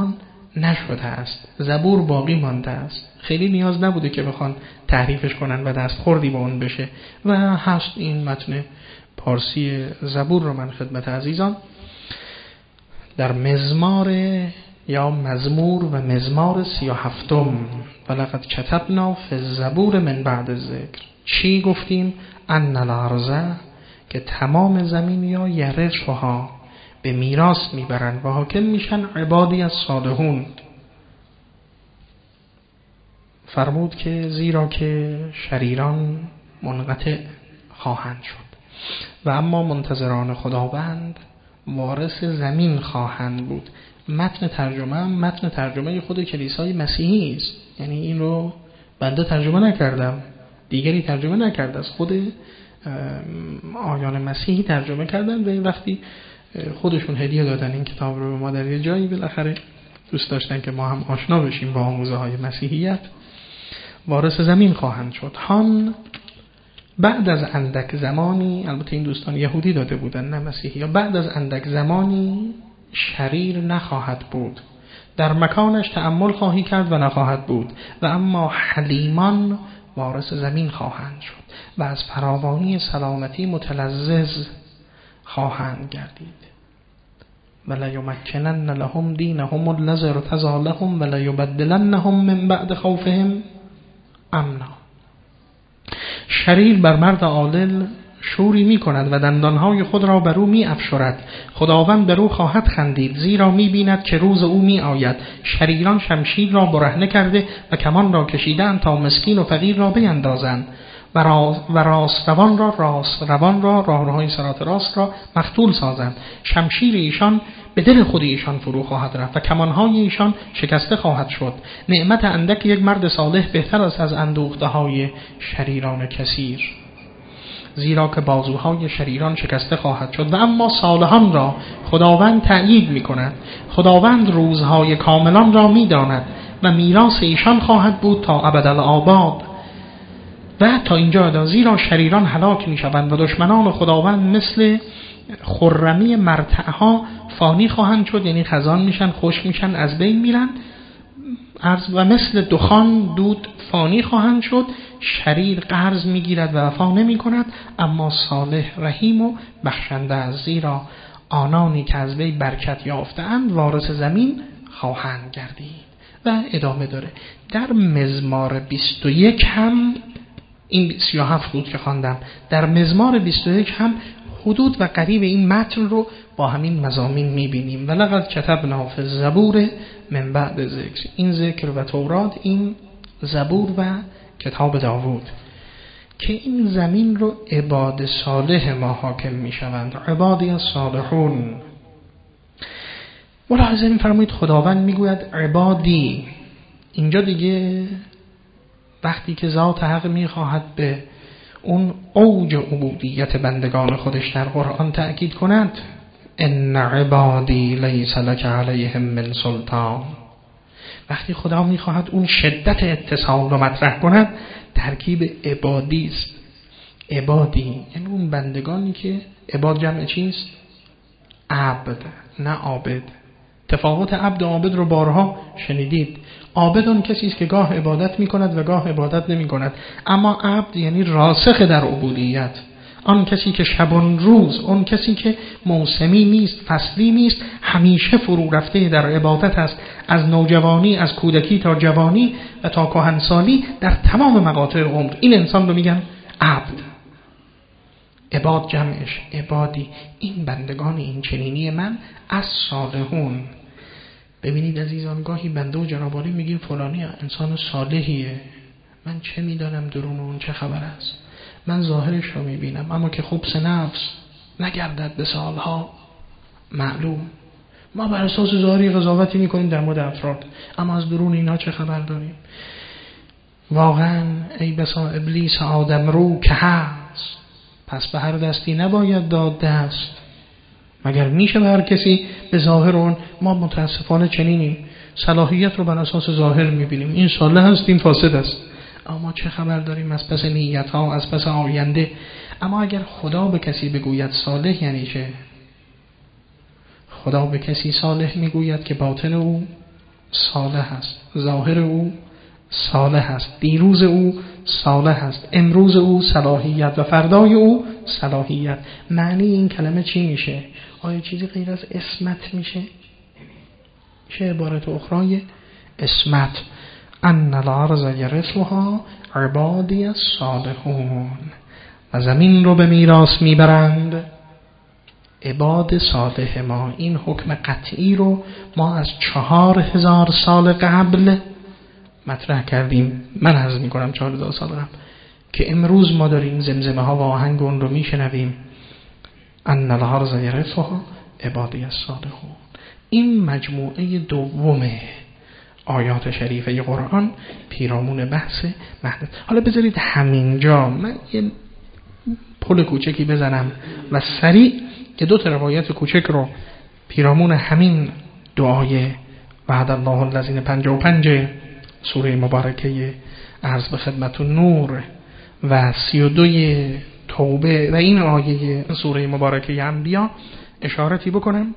نشده است، زبور باقی مانده است. خیلی نیاز نبوده که بخوان تحریفش کنن و دست خوردی با اون بشه و هست. این متن پارسی زبور رو من خدمت عزیزان در مزمار یا مزمور و مزمار سی و هفتم ولقد کتبنا فی الزبور من بعد الذکر چی گفتیم؟ ان الارض که تمام زمین یا یرثها به میراث میبرن و حاکم میشن عبادی از صالحون. فرمود که زیرا که شریران منقطع خواهند شد و اما منتظران خداوند وارث زمین خواهند بود. متن ترجمه متن ترجمه خود کلیسای مسیحی است، یعنی این رو بنده ترجمه نکردم، دیگری ترجمه نکرده، از خود آیان مسیحی ترجمه کردن و این وقتی خودشون هدیه دادن این کتاب رو به ما در یه جایی، بالاخره دوست داشتن که ما هم آشنا بشیم با آموزه های مسیحیت. وارث زمین خواهند شد. هان بعد از اندک زمانی، البته این دوستان یهودی داده بودن نه مسیحی، یا بعد از اندک زمانی شریر نخواهد بود، در مکانش تأمل خواهی کرد و نخواهد بود و اما حلیمان وارث زمین خواهند شد و از فراوانی سلامتی متلذذ خواهند گردید. ولا یمکنن لهم دینهم الذی ارتضی لهم ولا یبدلنهم من بعد خوفهم امنا. شریر بر مرد عادل شوری می کند و دندانهای خود را بر او می افشرد. خداوند بر او خواهد خندید زیرا می بیند که روز او می آید. شریران شمشیر را برهنه کرده و کمان را کشیدند تا مسکین و فقیر را بیندازند و راست روان را راست روان را راهروهای صراط راست را مختول سازند. شمشیر ایشان به دل خود ایشان فرو خواهد رفت و کمانهای ایشان شکسته خواهد شد. نعمت اندک یک مرد صالح بهتر است از اندوخته های شریران کثیر، زیرا که بازوهای شریران شکسته خواهد شد و اما صالحان را خداوند تأیید می کند. خداوند روزهای کاملان را می داند و میراث ایشان خواهد بود تا ابدالآباد. و تا اینجا دا زیرا شریران هلاک می شوند و دشمنان خداوند مثل خرمی مرتعها فانی خواهند شد، یعنی خزان میشن، خوش میشن، از بین میرن، و مثل دخان دود فانی خواهند شد. شریر قرض میگیرد و وفا نمی کند، اما صالح رحیم و بخشنده است، زیرا آنانی که از وی برکت یافتند وارث زمین خواهند گردید. و ادامه داره. در مزمار بیست و یک هم این سی و هفت بود که خواندم، در مزمار بیست و یک هم حدود و قریب این متن رو با همین مضامین میبینیم. ولقد کتبنا فی الزبور من بعد ذکر، این ذکر و تورات، این زبور و کتاب داوود، که این زمین رو عباد صالح ما حاکم میشوند، عبادی از صالحون. ملاحظه می‌فرمایید خداوند میگوید عبادی. اینجا دیگه وقتی که ذات حق میخواهد به اون اوج عبودیت بندگان خودش در قرآن تأکید کند، ان عبادی لیس لک علیهم من سلطان، وقتی خدا میخواهد اون شدت اتصال رو مطرح کند، ترکیب عبادی است. عبادی یعنی اون بندگانی که عباد جمع چیست؟ عبد، نه عابد. تفاوت عبد و عابد رو بارها شنیدید. عابد اون کسی است که گاه عبادت میکند و گاه عبادت نمیکند، اما عبد یعنی راسخ در عبودیت، آن کسی که شبان روز، اون کسی که موسمی نیست، فصلی نیست، همیشه فرو رفته در عبادت است، از نوجوانی، از کودکی تا جوانی و تا کهنسالی در تمام مقاطع عمر. این انسان رو میگن عبد. عباد جمعش عبادی، این بندگان این چنینی من از صالحون. ببینید عزیزان، گاهی بنده و جناب عالی میگیم فلانی انسان صالحیه، من چه میدانم درون اون چه خبر است، من ظاهرش رو میبینم، اما که خبث نفس نگردد به سالها معلوم. ما بر اساس ظاهری قضاوتی میکنیم در مورد افراد، اما از درون اینا چه خبر داریم؟ واقعا ای بسا ابلیس آدم رو که هست، پس به هر دستی نباید داد دست. مگر میشه به هر کسی به ظاهر اون؟ ما متاسفانه چنینیم، صلاحیت رو بر اساس ظاهر میبینیم، این صالح است این فاسد است، اما چه خبر داریم از پس نیت ها، از پس آینده. اما اگر خدا به کسی بگوید صالح یعنی چه؟ خدا به کسی صالح میگوید که باطن او صالح است، ظاهر او صالح است، دیروز او صالح است، امروز او صلاحیت و فردای او صلاحیت. معنی این کلمه چی میشه؟ آیا چیزی غیر از اسمت میشه؟ چه عبارت اخرای اسمت؟ ان الارض یرثها عبادی الصالحون، و زمین رو به میراث میبرند عباد صالح ما. این حکم قطعی رو ما از چهار هزار سال قبل مطرح کردیم. من عرض میکنم چهار هزار سال قبل، که امروز ما داریم زمزمه ها و آهنگ اون رو میشنویم. ان الارض یرثها عبادی الصالحون. این مجموعه دوم آیات شریفه قرآن پیرامون بحث مهد. حالا بذارید همینجا من یه پل کوچکی بزنم و سریع که دو تا روایت کوچک رو پیرامون همین دعای وعد الله الذین پنجاه و پنج سوره مبارکه عرض به خدمت نور و سی و دو توبه و این آیه سوره مبارکه انبیا اشارتی بکنم.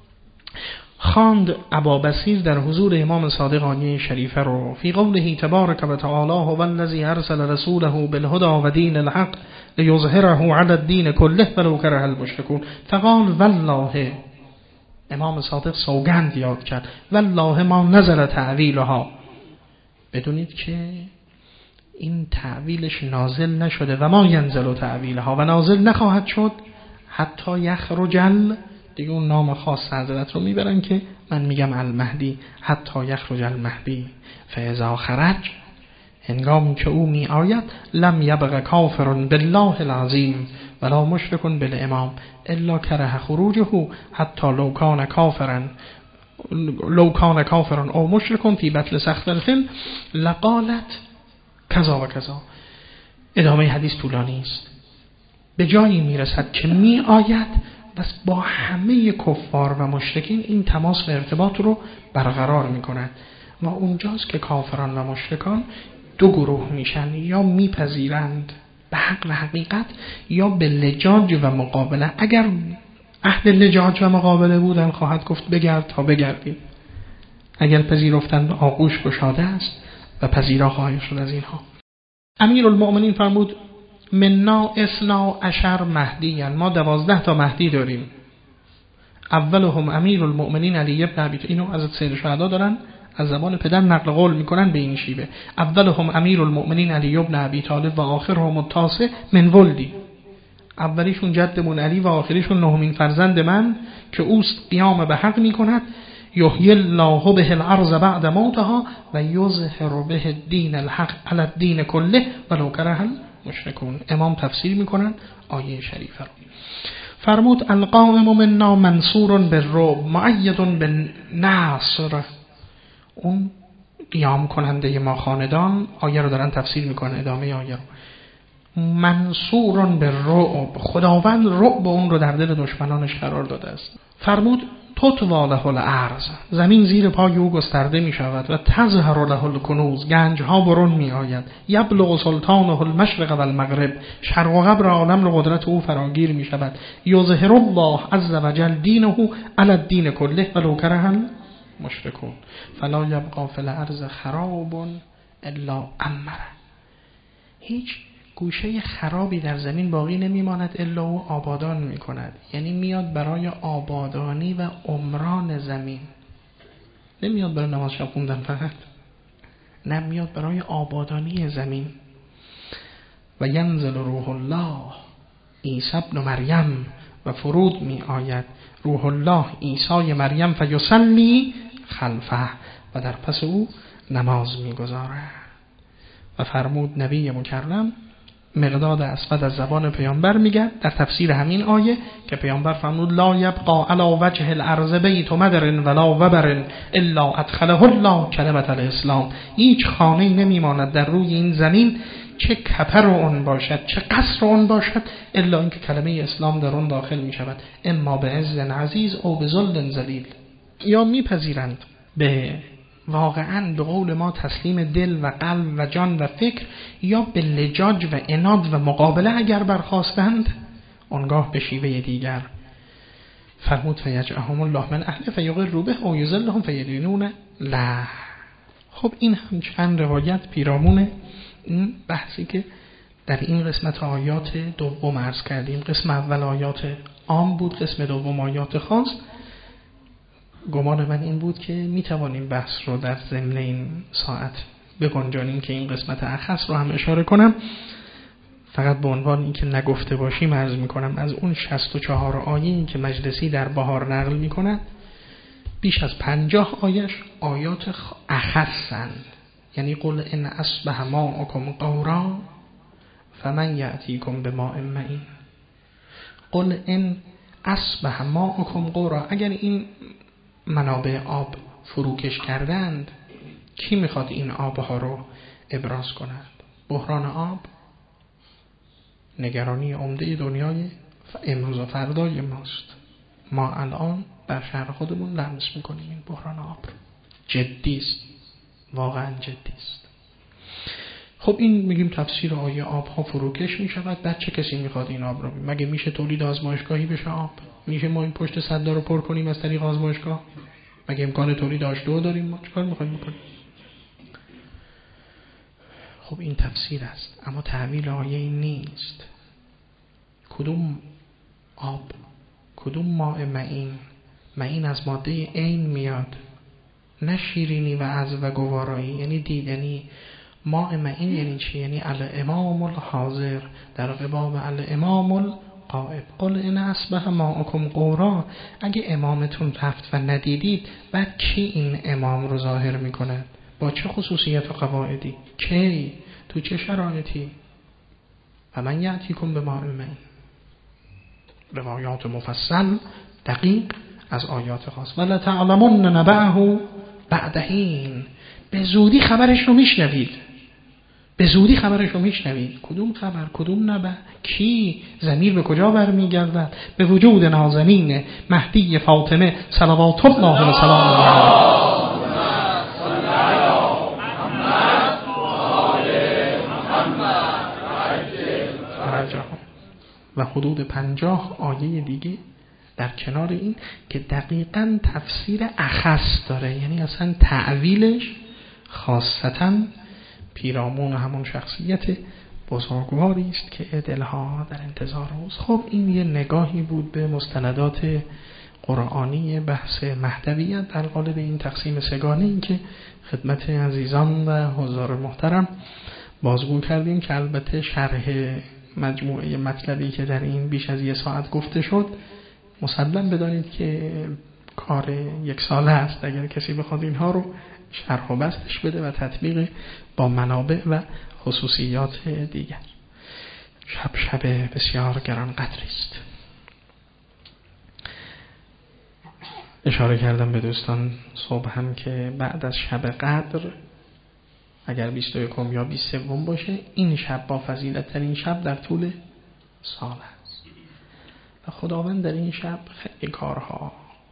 خواند ابابصیر در حضور امام صادق آیه شریفه رو فی قوله تبارک و تعالی هو الذی ارسل رسوله بالهدى و دین الحق لیظهره علی الدین کله ولو کره المشرکون. فقال والله، امام صادق سوگند یاد کرد، والله ما نزل تعویلها، بدونید که این تعویلش نازل نشده و ما ینزل تعویلها، و نازل نخواهد شد حتی یخرج ال، دیگه اون نام خاص حضرت رو میبرن که من میگم المهدی، حتی یخرج المهدی فاذا خرج، هنگامی که او می آید لم یبق کافر بالله العظیم ولا مشرک بالامام الا کره خروجه حتی لو کان کافرا لو کان کافرا او مشرک فی بطل سخت الخل لقالت کذا و کذا. ادامه حدیث طولانی است. به جایی میرسد که می آید بس با همه کفار و مشرکین این تماس و ارتباط رو برقرار میکنند و اونجاست که کافران و مشرکان دو گروه میشن، یا میپذیرند به حق و حقیقت یا به لجاج و مقابله. اگر اهل لجاج و مقابله بودن خواهد گفت بگرد تا بگردیم، اگر پذیرفتند آغوش گشاده است و پذیرا خواهد شد از اینها. امیرالمؤمنین فرمود منا اثنا عشر مهدی، ما دوازده تا مهدی داریم. اولهم امیرالمؤمنین علی ابن ابی طالب، اینو از سید شهدا دارن از زبان پدر نقل قول میکنن به این شیوه. اولهم امیرالمؤمنین علی ابن ابی طالب و آخرهم التاسع من ولدی، اولیشون جدمون علی و آخریشون نهمین فرزند من که اوست قیام به حق میکند. یحیی الله به الارض بعد موتها و یظهر به الدین الحق علی الدین کله ولو کره المشرکون. امام تفسیر میکنن آیه شریفه رو. فرمود القائم منا منصور بالرعب مؤید بالنصر، اون قیام کننده ما خاندان، آیه رو دارن تفسیر میکنه، ادامه آیه رو، منصور بالرعب، خداوند رعب اون رو در دل دشمنانش قرار داده است. فرمود تطوی له الارض، زمین زیر پای او گسترده می شود و تظهر له الکنوز، گنج ها برون می آید. یبلغ سلطانه المشرق و المغرب، شرق و غرب عالم رو قدرت او فراگیر می شود. یظهر الله عز وجل دینه علی الدین کله ولو کره المشرکون فلا یبقى فی الارض خراب الا امره، هیچ گوشه خرابی در زمین باقی نمیماند الا او آبادان میکند. یعنی میاد برای آبادانی و عمران زمین، نمیاد برای نماز شب خوندن فقط، نه، میاد برای آبادانی زمین. و ینزل روح الله عیسی ابن مریم، و فرود می آید روح الله عیسی مریم فیصلی خلفه، و در پس او نماز می گذارد. و فرمود نبی مکرم مقداد اسود از زبان پیامبر میگه در تفسیر همین آیه که پیامبر فرمود لا یبقى علی وجه الارض بیت مدر ولا وبر الا ادخله الله کلمة الاسلام، هیچ خانه‌ای نمیماند در روی این زمین چه کپر اون باشد چه قصر اون باشد الا اینکه کلمه اسلام در اون داخل میشود، اما به عز عزیز او به ذل ذلیل. یا میپذیرند به واقعاً به قول ما تسلیم دل و قلب و جان و فکر، یا به لجاج و عناد و مقابله اگر برخواستند، آنگاه به شیوه دیگر. فرمود فیجعهم الله من اهله فیقر به و یذلهم فیدینون لا. خب این هم چند روایت پیرامون این بحثی که در این قسمت آیات دوم عرض کردیم. قسم اول آیات عام بود، قسم دوم آیات خاص. گمان من این بود که میتوانیم بحث رو در ضمن این ساعت بگنجانیم که این قسمت اخص رو هم اشاره کنم. فقط به عنوان این که نگفته باشیم عرض میکنم از اون شصت و چهار آیه‌ای که مجلسی در بهار نقل میکنن بیش از پنجاه آیش آیات اخصند. یعنی قل ان اصبح ماؤکم غورا فمن یأتیکم بماء معین. قل ان اصبح ماؤکم غورا، اگر این منابع آب فروکش کردند کی میخواد این آبها رو ابراز کند؟ بحران آب نگرانی عمده دنیای امروز و فردای ماست. ما الان در شهر خودمون لمس میکنیم این بحران آب رو. جدی است، واقعا جدی است. خب این میگیم تفسیر آیه آب ها فروکش میشود. بعد چه کسی میخواد این آب رو؟ مگه میشه تولید آزمایشگاهی بشه آب؟ میشه ما این پشت سدا رو پر کنیم از طریق آزمایشگاه؟ مگه امکان تولید آش دو داریم؟ ما چیکار میخوایم بکنیم؟ خب این تفسیر است، اما تعبیر آیه این نیست. کدوم آب؟ کدوم ماء معین؟ معین از ماده عین میاد، نه شیرینی و عذب و گوارایی، یعنی دیدنی. ماء معین یعنی چی؟ یعنی الامام الحاضر در قبال الامام الغائب. قل ان اصبح ماؤکم غورا، اگه امامتون رفت و ندیدید، بعد کی این امام رو ظاهر میکنه؟ با چه خصوصیت و قواعدی؟ کی؟ تو چه شرایطی؟ و من یأتیکم بماء معین. روایات مفصل دقیق از آیات خاص. ولا تعلمون نبعه بعد حین، به زودی خبرش رو میشنوید. به زودی خبرش رو میشنوید. کدوم خبر؟ کدوم نبع؟ کی؟ ضمیر به کجا برمیگردد؟ به وجود نازنین مهدی فاطمه صلوات الله و سلامه علیه. و حدود پنجاه آیه دیگه در کنار این که دقیقاً تفسیر اخص داره، یعنی اصلا تعویلش خاصتاً پیرامون همون شخصیت بزرگواری است که دلها در انتظار اوست. خب این یه نگاهی بود به مستندات قرآنی بحث مهدویت در قالب این تقسیم سگانه این که خدمت عزیزان و حضار محترم بازگو کردیم که البته شرح مجموعه مطلبی که در این بیش از یک ساعت گفته شد مسلم بدانید که کار یک ساله است اگر کسی بخواد اینها رو شرح و بستش بده و تطبیق با منابع و خصوصیات دیگر. شب شب بسیار گران قدری است. اشاره کردم به دوستان صبح هم که بعد از شب قدر اگر بیست و یکم یا بیست و سوم باشه این شب با فضیلت ترین شب در طول سال است و خداوند در این شب خیلی کارها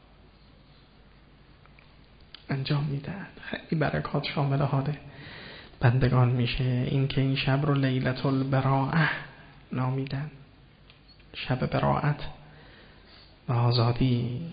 انجام میدهد، خیلی برکات شامل حال بندگان میشه. این که این شب رو لیلة البراءه نامیدن، شب براءت و آزادی،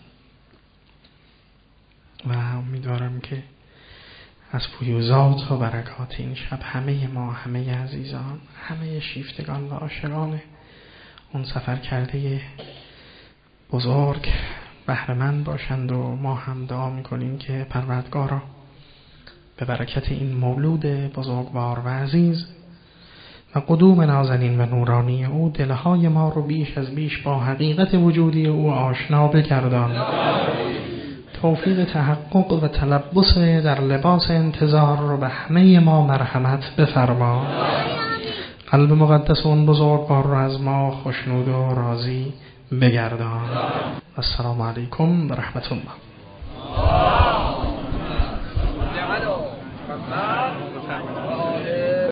و امیدوارم که از فیوزات و برکات این شب همه ما، همه عزیزان، همه شیفتگان و عاشقان اون سفر کرده بزرگ بهره‌مند باشند و ما هم دعا میکنیم که پروردگارا به برکت این مولود بزرگوار و عزیز و قدوم نازنین و نورانی او دلهای ما رو بیش از بیش با حقیقت وجودی او آشنا بگردان. توفیق تحقق و تلبس در لباس انتظار رو به همه ما مرحمت بفرما. قلب مقدس اون بزرگوار رو از ما خوشنود و راضی بگردان. السلام علیکم و رحمت الله.